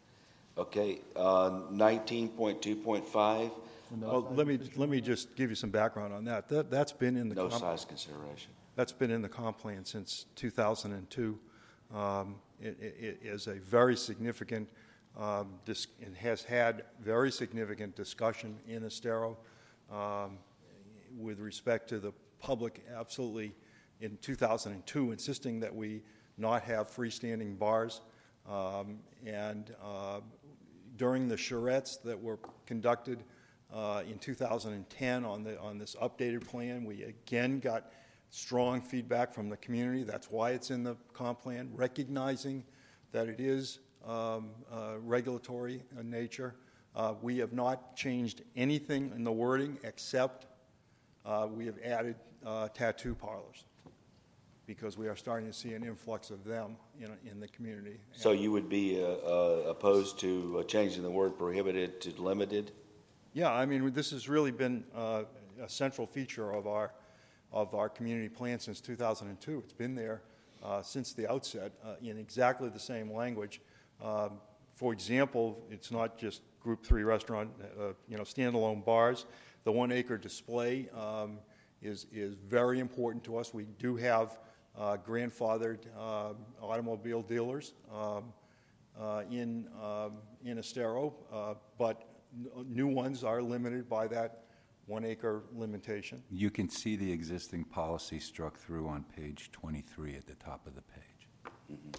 Okay, uh, nineteen point two point five. Well, let me, let me just give you some background on that. That, that's been in the. No comp- size consideration. That's been in the comp plan since two thousand two. Um, it, it, it is a very significant, um, dis- it has had very significant discussion in Estero um, with respect to the public absolutely in two thousand two insisting that we not have freestanding bars. Um, and uh, during the charrettes that were conducted uh, in two thousand ten on, the, on this updated plan, we again got strong feedback from the community. That's why it's in the comp plan, recognizing that it is um, uh, regulatory in nature. Uh, we have not changed anything in the wording except uh, we have added uh, tattoo parlors because we are starting to see an influx of them in, in the community. So you would be uh, uh, opposed to uh, changing the word prohibited to limited? Yeah, I mean, this has really been uh, a central feature of our of our community plan since two thousand two. It's been there uh, since the outset uh, in exactly the same language. Um, for example, it's not just group three restaurant, uh, you know, standalone bars. The one acre display um, is, is very important to us. We do have uh, grandfathered uh, automobile dealers um, uh, in, um, in Estero, uh, but n- new ones are limited by that one acre limitation. You can see the existing policy struck through on page twenty-three at the top of the page. Mm-hmm.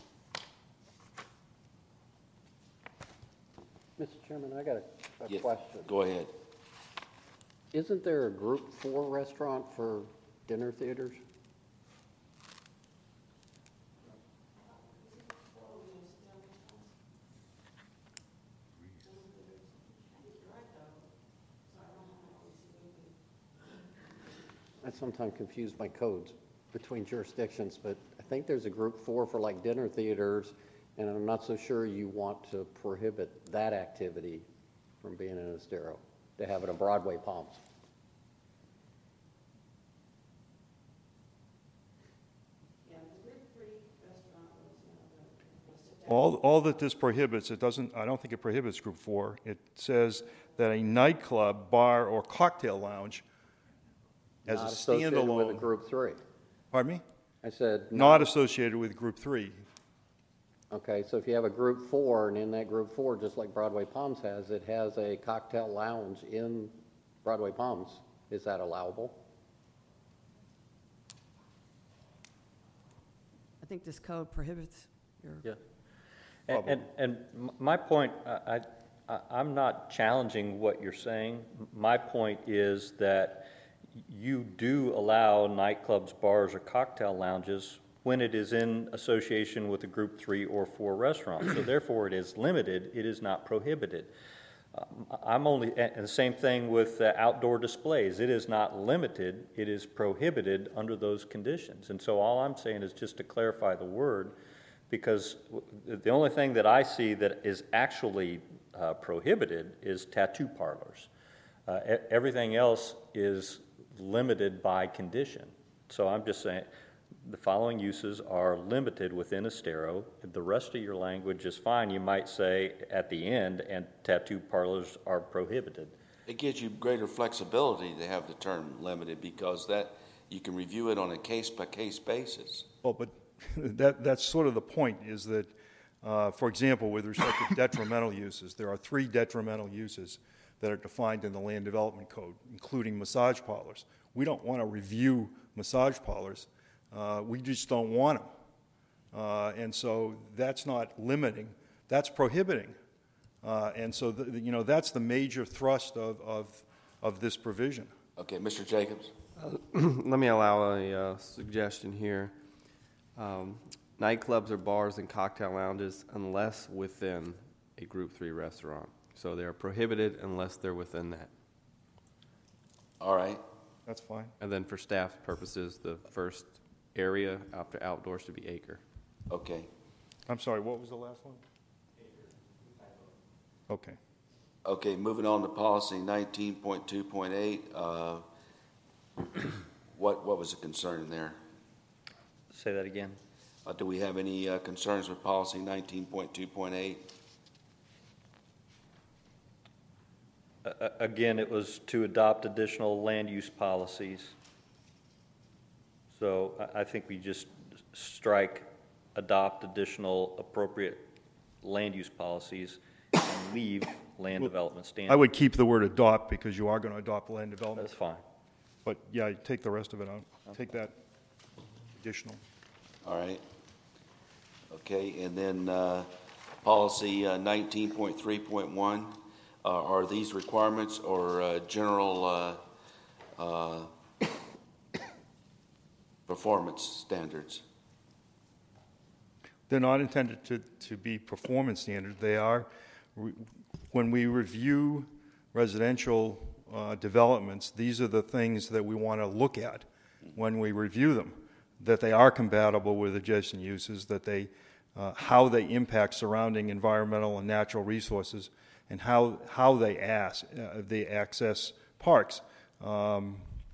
Mister Chairman, I got a, a Yeah, question. go ahead. Isn't there a group four restaurant for dinner theaters? I sometimes confuse my codes between jurisdictions, but I think there's a group four for like dinner theaters, and I'm not so sure you want to prohibit that activity from being in Estero, to have it a Broadway Palms. All, all that this prohibits, it doesn't, I don't think it prohibits group four. It says that a nightclub, bar, or cocktail lounge as Not a associated standalone. with a group three. Pardon me? I said. Not associated with group three. Okay, so if you have a group four, and in that group four, just like Broadway Palms has, it has a cocktail lounge in Broadway Palms, is that allowable? I think this code prohibits your. Yeah. And, and, and m- my point, I, I, I'm not challenging what you're saying. My point is that you do allow nightclubs, bars, or cocktail lounges when it is in association with a group three or four restaurant. So therefore, it is limited. It is not prohibited. Um, I'm only, and the same thing with uh, outdoor displays. It is not limited. It is prohibited under those conditions. And so all I'm saying is just to clarify the word, because the only thing that I see that is actually uh, prohibited is tattoo parlors. Uh, e- everything else is limited by condition. So I'm just saying the following uses are limited within Estero. The rest of your language is fine. You might say at the end, and tattoo parlors are prohibited. It gives you greater flexibility to have the term limited because that you can review it on a case-by-case basis. Well, but that, that's sort of the point, is that, uh, for example, with respect to detrimental uses, there are three detrimental uses that are defined in the Land Development Code, including massage parlors. We don't want to review massage parlors. Uh, we just don't want them. Uh, and so that's not limiting, that's prohibiting. Uh, and so, the, the, you know, that's the major thrust of, of, of this provision. Okay, Mister Jacobs. Uh, let me allow a uh, suggestion here. Um, nightclubs or bars and cocktail lounges unless within a Group three restaurant. So they're prohibited unless they're within that. All right. That's fine. And then for staff purposes, the first area after outdoors to be acre. Okay. I'm sorry, what was the last one? Okay. Okay, moving on to policy nineteen point two point eight. Uh, what, what was the concern there? Say that again. Uh, do we have any uh, concerns with policy nineteen point two point eight? Uh, again, it was to adopt additional land use policies. So I, I think we just strike adopt additional appropriate land use policies and leave land Well, development standards. I would keep the word adopt because you are going to adopt land development. That's fine. But yeah, take the rest of it out. Take that additional. All right. Okay, and then uh, policy uh, nineteen point three point one. Uh, are these requirements or uh, general uh, uh, performance standards? They're not intended to, to be performance standards. They are, re, when we review residential uh, developments, these are the things that we want to look at when we review them, that they are compatible with adjacent uses, that they, uh, how they impact surrounding environmental and natural resources, and how, how they, ask, uh, they access parks. Um,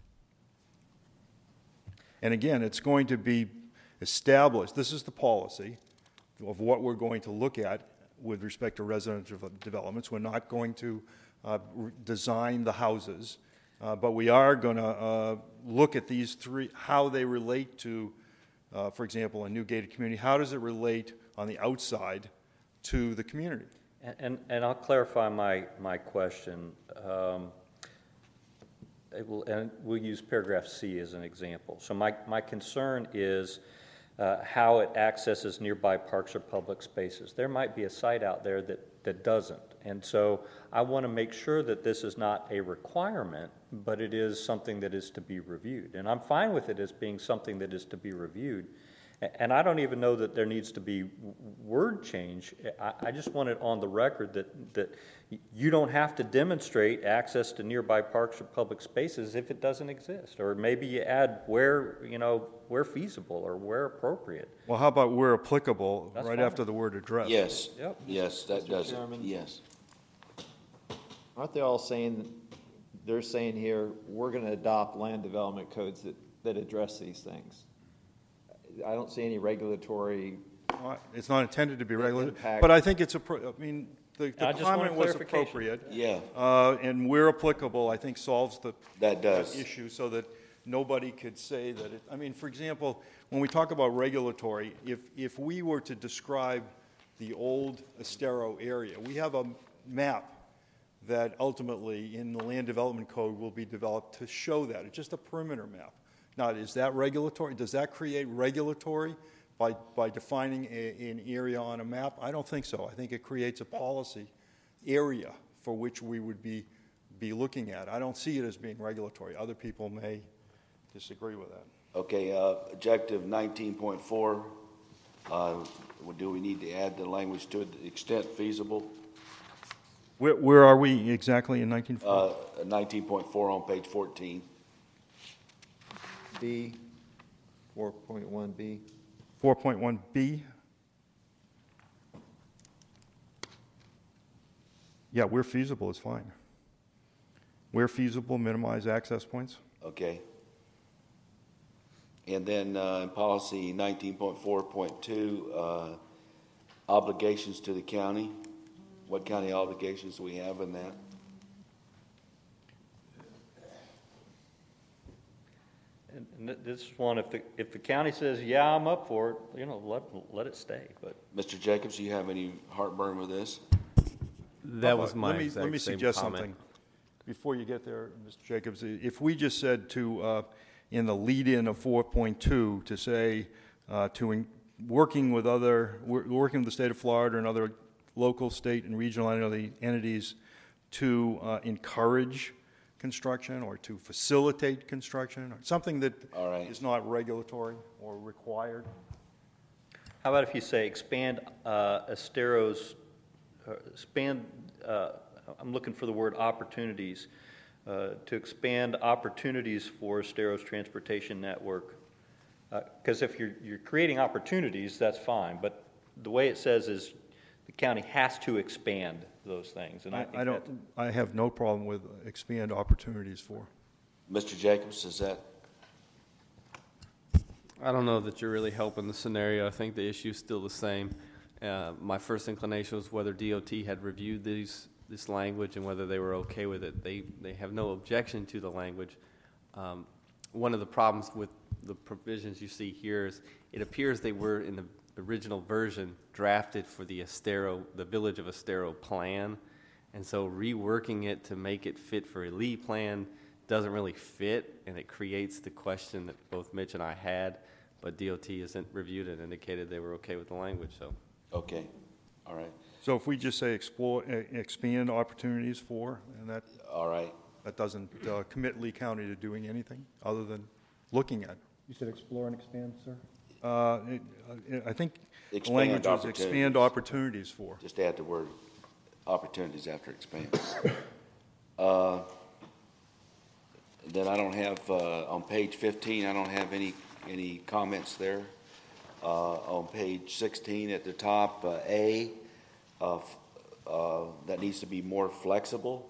and again, it's going to be established, this is the policy of what we're going to look at with respect to residential developments. We're not going to uh, re- design the houses, uh, but we are going to uh, look at these three, how they relate to, uh, for example, a new gated community. How does it relate on the outside to the community? And, and, and I'll clarify my, my question. Um, it will, and we'll use paragraph C as an example. So my, my concern is uh, how it accesses nearby parks or public spaces. There might be a site out there that, that doesn't. And so I want to make sure that this is not a requirement, but it is something that is to be reviewed. And I'm fine with it as being something that is to be reviewed. And I don't even know that there needs to be word change. I, I just want it on the record that, that you don't have to demonstrate access to nearby parks or public spaces if it doesn't exist. Or maybe you add where, you know, where feasible or where appropriate. Well, how about where applicable, That's right fine. after the word address? Yes. Yep. Yes, that Mister does it. Chairman? Yes. Aren't they all saying, they're saying here, we're going to adopt land development codes that, that address these things? I don't see any regulatory. Well, it's not intended to be regulated, impact. but I think it's, appro- I mean, the, the I just want comment was clarification. appropriate. Yeah. Uh, and where applicable, I think solves the. That does. issue so that nobody could say that it, I mean, for example, when we talk about regulatory, if, if we were to describe the old Estero area, we have a map that ultimately in the Land Development Code will be developed to show that. It's just a perimeter map. Now, is that regulatory? Does that create regulatory by, by defining a, an area on a map? I don't think so. I think it creates a policy area for which we would be, be looking at. I don't see it as being regulatory. Other people may disagree with that. Okay, uh, objective nineteen point four, uh, do we need to add the language to it, the extent feasible? Where, where are we exactly in nineteen forty? Uh, nineteen point four on page fourteen. B, four point one B. four point one B? Yeah, where feasible is fine. Where feasible, minimize access points. Okay. And then uh, in policy nineteen point four point two, uh, obligations to the county. What county obligations do we have in that? And, and th- this one, if the, if the county says, yeah, I'm up for it, you know, let, let it stay. But Mister Jacobs, do you have any heartburn with this? That was my let me, exact let me same suggest comment. something. before you get there, Mister Jacobs, if we just said to, uh, in the lead-in of four point two, to say, uh, to in, working with other, wor- working with the state of Florida and other local, state, and regional entity, entities to uh, encourage construction or to facilitate construction, or something that All right. is not regulatory or required. How about if you say expand uh, Estero's, uh, expand, uh, I'm looking for the word opportunities, uh, to expand opportunities for Estero's transportation network. Because uh, if you're, you're creating opportunities, that's fine, but the way it says is the county has to expand those things. And I, I, think I don't, I have no problem with expand opportunities for. Mister Jacobs, is that? I don't know that you're really helping the scenario. I think the issue is still the same. Uh, my first inclination was whether D O T had reviewed these this language and whether they were okay with it. They they have no objection to the language. Um, one of the problems with the provisions you see here is it appears they were in the original version drafted for the Estero, the Village of Estero plan, and so reworking it to make it fit for a Lee plan doesn't really fit, and it creates the question that both Mitch and I had, but D O T hasn't reviewed it and indicated they were okay with the language. So, okay, all right. So if we just say explore, uh, expand opportunities for, and that, all right, that doesn't uh, commit Lee County to doing anything other than looking at it. You said explore and expand, sir? Uh, it, uh, I think the Expand language is opportunities. expand opportunities for. Just add the word opportunities after expands. uh, then I don't have, uh, on page fifteen, I don't have any, any comments there. Uh, on page sixteen at the top, uh, A, uh, uh, that needs to be more flexible.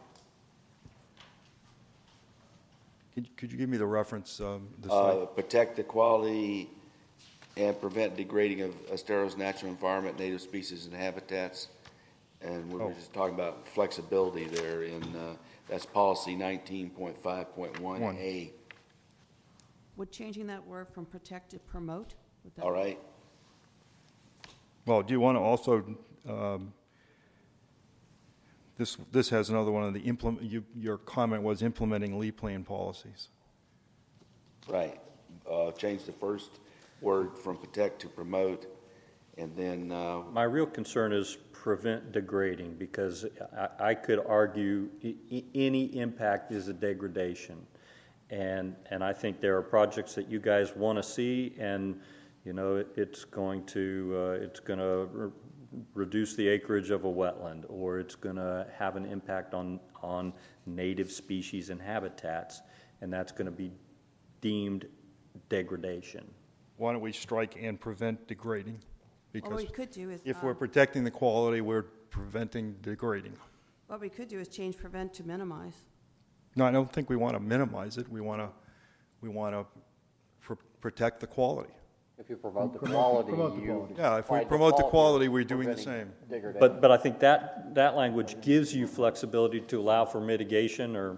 Could, could you give me the reference? Um, the Uh, site? protect the quality and prevent degrading of Estero's natural environment, native species, and habitats. And we were Oh. just talking about flexibility there in, uh, that's policy nineteen point five point one A. Would changing that word from protect to promote? would that- All right? Well, do you want to also, um, this, this has another one of the implement, you, your comment was implementing Lee plan policies. Right. Uh, change the first word from protect to promote, and then, uh, My real concern is prevent degrading, because I, I could argue I- I- any impact is a degradation. And, and I think there are projects that you guys want to see, and, you know, it, it's going to, uh, it's going to re- reduce the acreage of a wetland, or it's going to have an impact on, on native species and habitats, and that's going to be deemed degradation. Why don't we strike and prevent degrading? Because What we could do is, if we're um, protecting the quality, we're preventing degrading. What we could do is change prevent to minimize. No, I don't think we want to minimize it. We want to, we want to pr- protect the quality. If you promote the Promote- quality, promote the you. quality. Yeah, if we by promote the default, quality, you're we're doing the preventing same. degradation. But, but I think that, that language gives you flexibility to allow for mitigation, or,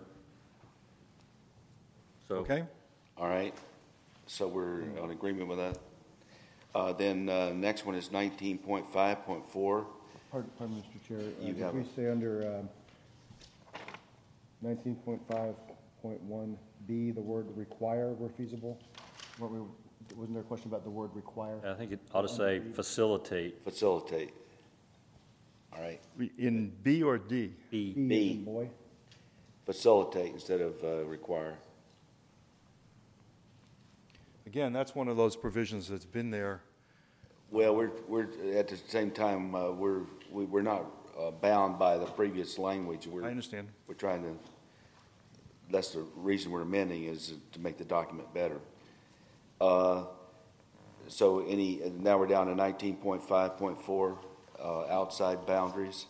so. Okay? all right. So we're on agreement with that. Uh, then, uh, next one is nineteen point five point four. Pardon, pardon, Mister Chair. Uh, You did have we a- say under um, nineteen point five point one B, the word require where feasible? Weren't we, wasn't there a question about the word require? I think it ought to say facilitate. Facilitate. All right. We- In B or D? B. B as B. in boy? Facilitate instead of, uh, require. Again, that's one of those provisions that's been there. Well, we're, we're, at the same time, uh, we're, we- we're not uh, bound by the previous language. We're- I understand. We're trying to, that's the reason we're amending, is to make the document better. Uh, So any, now we're down to nineteen point five point four, uh, outside boundaries.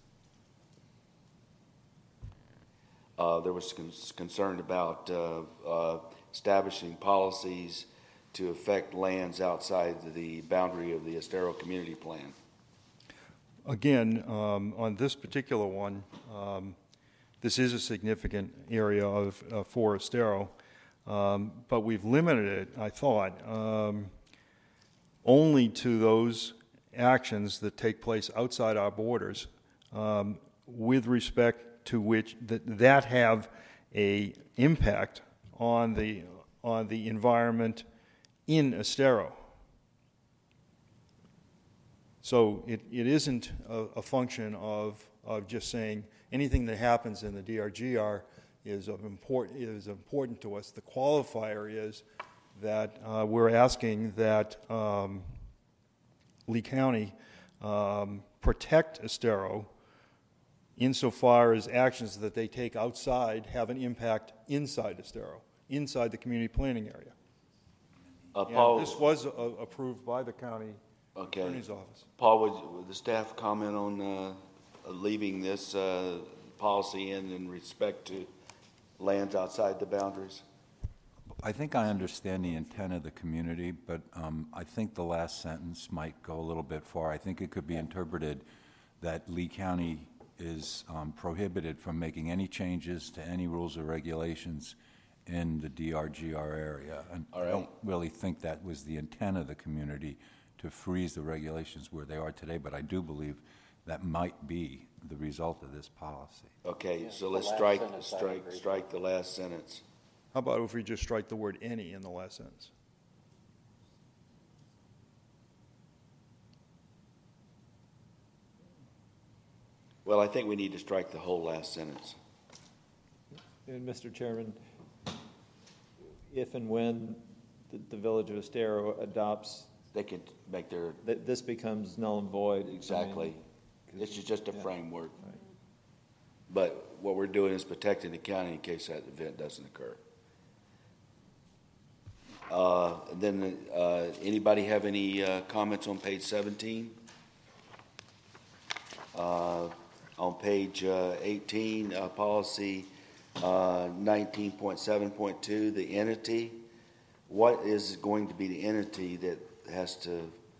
Uh, There was con- concern about uh, uh, establishing policies to affect lands outside the boundary of the Estero Community Plan. Again, um, on this particular one, um, this is a significant area of uh, for Estero, um, but we've limited it, I thought, um, only to those actions that take place outside our borders um, with respect to which that, that have a impact on the on the environment in Estero. So it, it isn't a, a function of, of just saying anything that happens in the D R G R is of import, is important to us. The qualifier is that uh, we're asking that um, Lee County um, protect Estero insofar as actions that they take outside have an impact inside Estero, inside the community planning area. Uh, And Paul, this was uh, approved by the county okay. attorney's office. Paul, would, would the staff comment on uh, leaving this uh, policy in in respect to lands outside the boundaries? I think I understand the intent of the community, but um, I think the last sentence might go a little bit far. I think it could be interpreted that Lee County is um, prohibited from making any changes to any rules or regulations in the D R G R area. And All right. I don't really think that was the intent of the community to freeze the regulations where they are today, but I do believe that might be the result of this policy. Okay, Yeah, so the let's last strike, sentence, I strike, agree. strike the last sentence. How about if we just strike the word any in the last sentence? Well, I think we need to strike the whole last sentence. And Mister Chairman, if and when the, the Village of Estero adopts, they can make their, th- this becomes null and void. Exactly. I mean, This is just a yeah. framework. Right. But what we're doing is protecting the county in case that event doesn't occur. Uh, Then, uh, anybody have any uh, comments on page seventeen? Uh, On page uh, eighteen, uh, policy uh, nineteen point seven point two, the entity. What is going to be the entity that has to,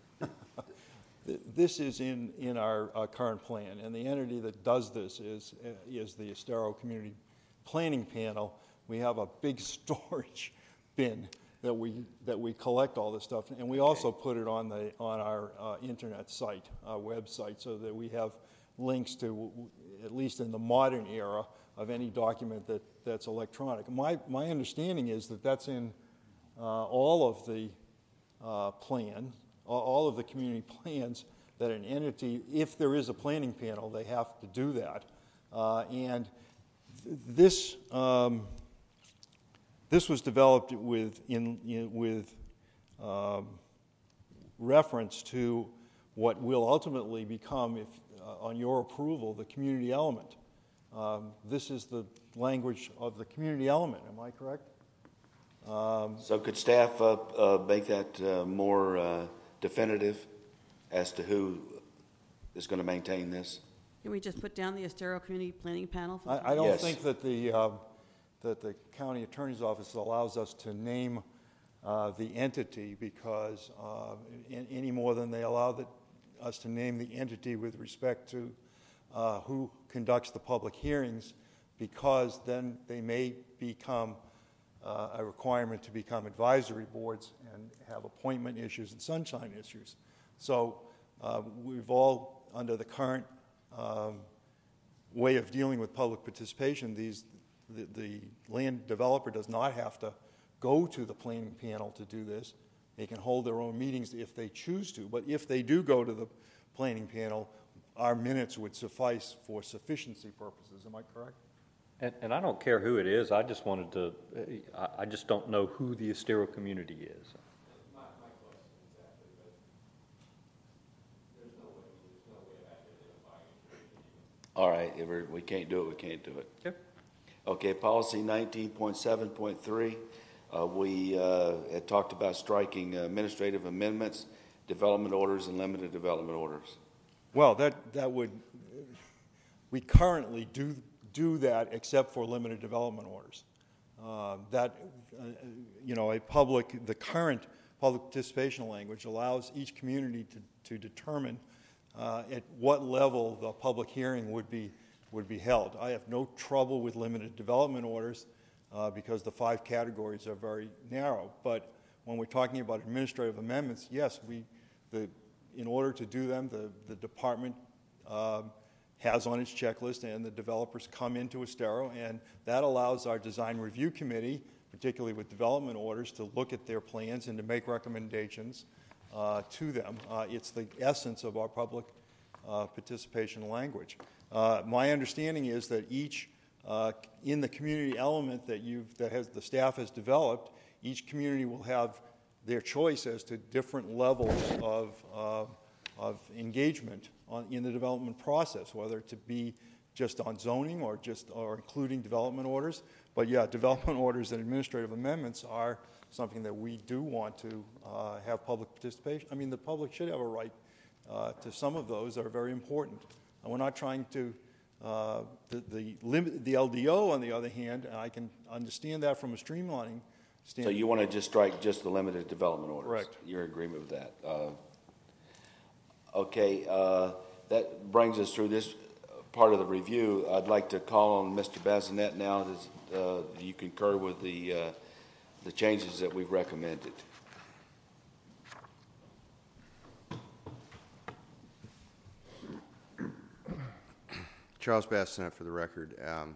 Th- This is in, in our uh, current plan, and the entity that does this is, uh, is the Estero Community Planning Panel. We have a big storage bin that we, that we collect all this stuff, and we also put it on the, on our uh, internet site, our website, so that we have links to, at least in the modern era, of any document that, that's electronic. My, my understanding is that that's in uh, all of the uh, plan, all- all of the community plans, that an entity, if there is a planning panel, they have to do that. Uh, and th- this, um, this was developed with, in, in, with um, reference to what will ultimately become, if uh, on your approval, the community element. Um, this is the language of the community element. Am I correct? Um, so could staff uh, uh, make that uh, more uh, definitive as to who is going to maintain this? Can we just put down the Estero Community Planning Panel? for I, I don't Yes. think that the um, that the county attorney's office allows us to name uh, the entity because uh, in, any more than they allow the, us to name the entity with respect to uh, who conducts the public hearings, because then they may become uh, a requirement to become advisory boards and have appointment issues and sunshine issues. So uh, we've all, under the current um, way of dealing with public participation, these the, the land developer does not have to go to the planning panel to do this. They can hold their own meetings if they choose to. But if they do go to the planning panel, our minutes would suffice for sufficiency purposes. Am I correct? And, and I don't care who it is, I just wanted to, I, I just don't know who the Estero community is. All right, if we're, we can't do it, we can't do it. Okay. Okay, policy nineteen point seven point three, uh, we uh, had talked about striking administrative amendments, development orders, and limited development orders. Well, that, that would, we currently do, do that except for limited development orders. Uh, that, uh, you know, a public, the current public participation language allows each community to, to determine uh, at what level the public hearing would be, would be held. I have no trouble with limited development orders uh, because the five categories are very narrow. But when we're talking about administrative amendments, yes, we, the, in order to do them, the, the department uh, has on its checklist, and the developers come into Estero, and that allows our design review committee, particularly with development orders, to look at their plans and to make recommendations uh, to them. Uh, it's the essence of our public uh, participation language. Uh, my understanding is that each, uh, in the community element that you've, that has, the staff has developed, each community will have their choice as to different levels of, uh, of engagement on, in the development process, whether to be just on zoning or just or including development orders. But yeah, development orders and administrative amendments are something that we do want to uh, have public participation. I mean, the public should have a right uh, to some of those that are very important. And we're not trying to, uh, the, the, limit, the L D O, on the other hand, and I can understand that from a streamlining So you want to just strike just the limited development orders? Correct. You're in agreement with that? Uh, okay, uh, that brings us through this part of the review. I'd like to call on Mister Bazinet now. Does, uh, do you concur with the, uh, the changes that we've recommended? Charles Bastinet for the record. Um,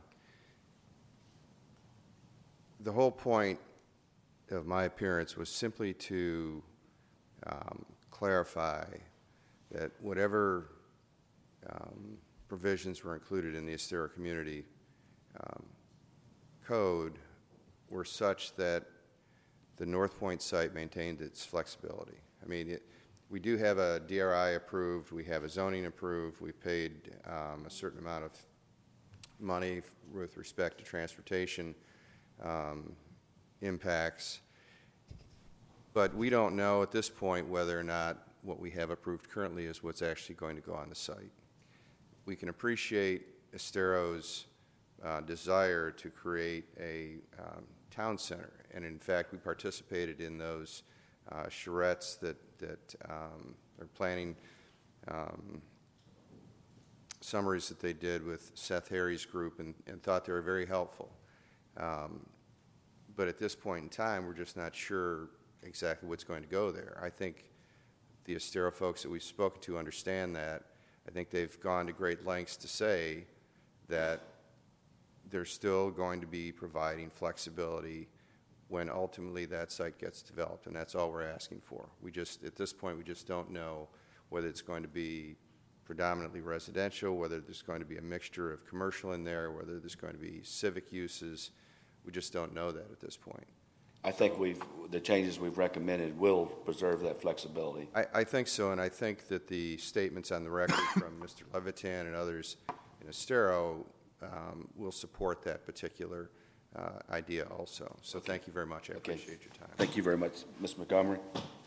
the whole point of my appearance was simply to um, clarify that whatever um, provisions were included in the Estero Community um, Code were such that the North Point site maintained its flexibility. I mean, it, we do have a D R I approved, we have a zoning approved, we paid um, a certain amount of money with respect to transportation um, impacts, but we don't know at this point whether or not what we have approved currently is what's actually going to go on the site. We can appreciate Estero's uh, desire to create a um, town center, and in fact we participated in those uh, charrettes that, that um, are planning um, summaries that they did with Seth Harry's group, and, and thought they were very helpful. Um, but at this point in time, we're just not sure exactly what's going to go there. I think the Estero folks that we've spoken to understand that. I think they've gone to great lengths to say that they're still going to be providing flexibility when ultimately that site gets developed, and that's all we're asking for. We just, at this point, we just don't know whether it's going to be predominantly residential, whether there's going to be a mixture of commercial in there, whether there's going to be civic uses. We just don't know that at this point. I think we've, the changes we've recommended will preserve that flexibility. I, I think so, and I think that the statements on the record from Mister Levitan and others in Estero um, will support that particular uh, idea also. So thank you very much. I Okay. appreciate your time. Thank you very much, Miz Montgomery.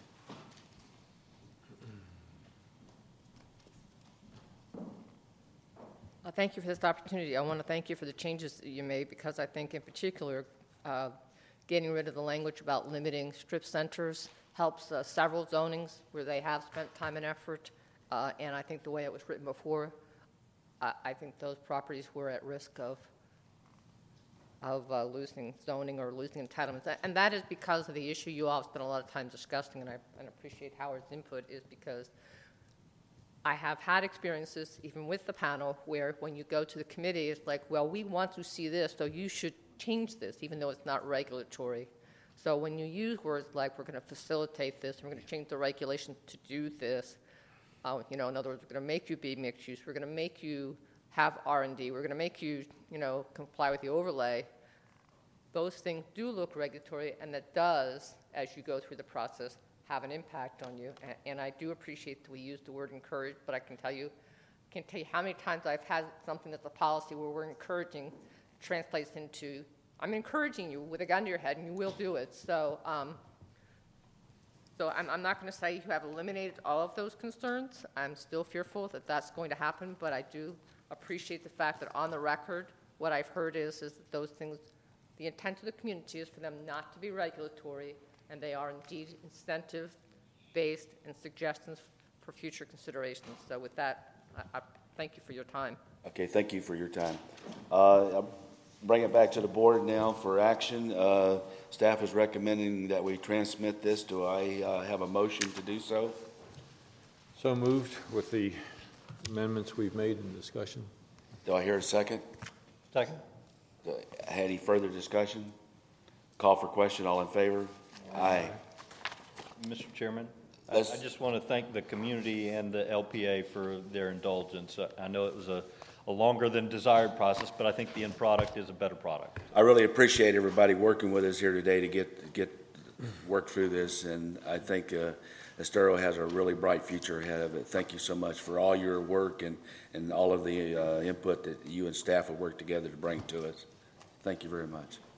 Uh, Thank you for this opportunity. I want to thank you for the changes that you made, because I think in particular, uh, getting rid of the language about limiting strip centers helps uh, several zonings where they have spent time and effort, uh, and I think the way it was written before, I, I think those properties were at risk of of uh, losing zoning or losing entitlements. And that is because of the issue you all spent a lot of time discussing, and I and appreciate Howard's input, is because I have had experiences, even with the panel, where when you go to the committee, it's like, well, we want to see this, so you should change this, even though it's not regulatory. So when you use words like, we're going to facilitate this, we're going to change the regulation to do this, uh, you know, in other words, we're going to make you be mixed use, we're going to make you have R and D, we're going to make you, you know, comply with the overlay, those things do look regulatory, and that does, as you go through the process, have an impact on you. And, and I do appreciate that we use the word encourage, but I can tell you, I can tell you how many times I've had something that's a policy where we're encouraging translates into, I'm encouraging you with a gun to your head, and you will do it. So, um, so I'm, I'm not going to say you have eliminated all of those concerns. I'm still fearful that that's going to happen, but I do appreciate the fact that on the record, what I've heard is, is that those things, the intent of the community is for them not to be regulatory, and they are indeed incentive-based and suggestions for future considerations. So with that, I, I thank you for your time. Okay, thank you for your time. Uh, I'll bring it back to the board now for action. Uh, staff is recommending that we transmit this. Do I uh, have a motion to do so? So moved with the amendments we've made in discussion. Do I hear a second? Second. Do I- Any further discussion? Call for question, all in favor? Aye. Mister Chairman, I Let's- I just want to thank the community and the L P A for their indulgence. Uh, I know it was a a longer than desired process, but I think the end product is a better product. I really appreciate everybody working with us here today to get, get, work through this, and I think uh, Estero has a really bright future ahead of it. Thank you so much for all your work and, and all of the uh, input that you and staff have worked together to bring to us. Thank you very much.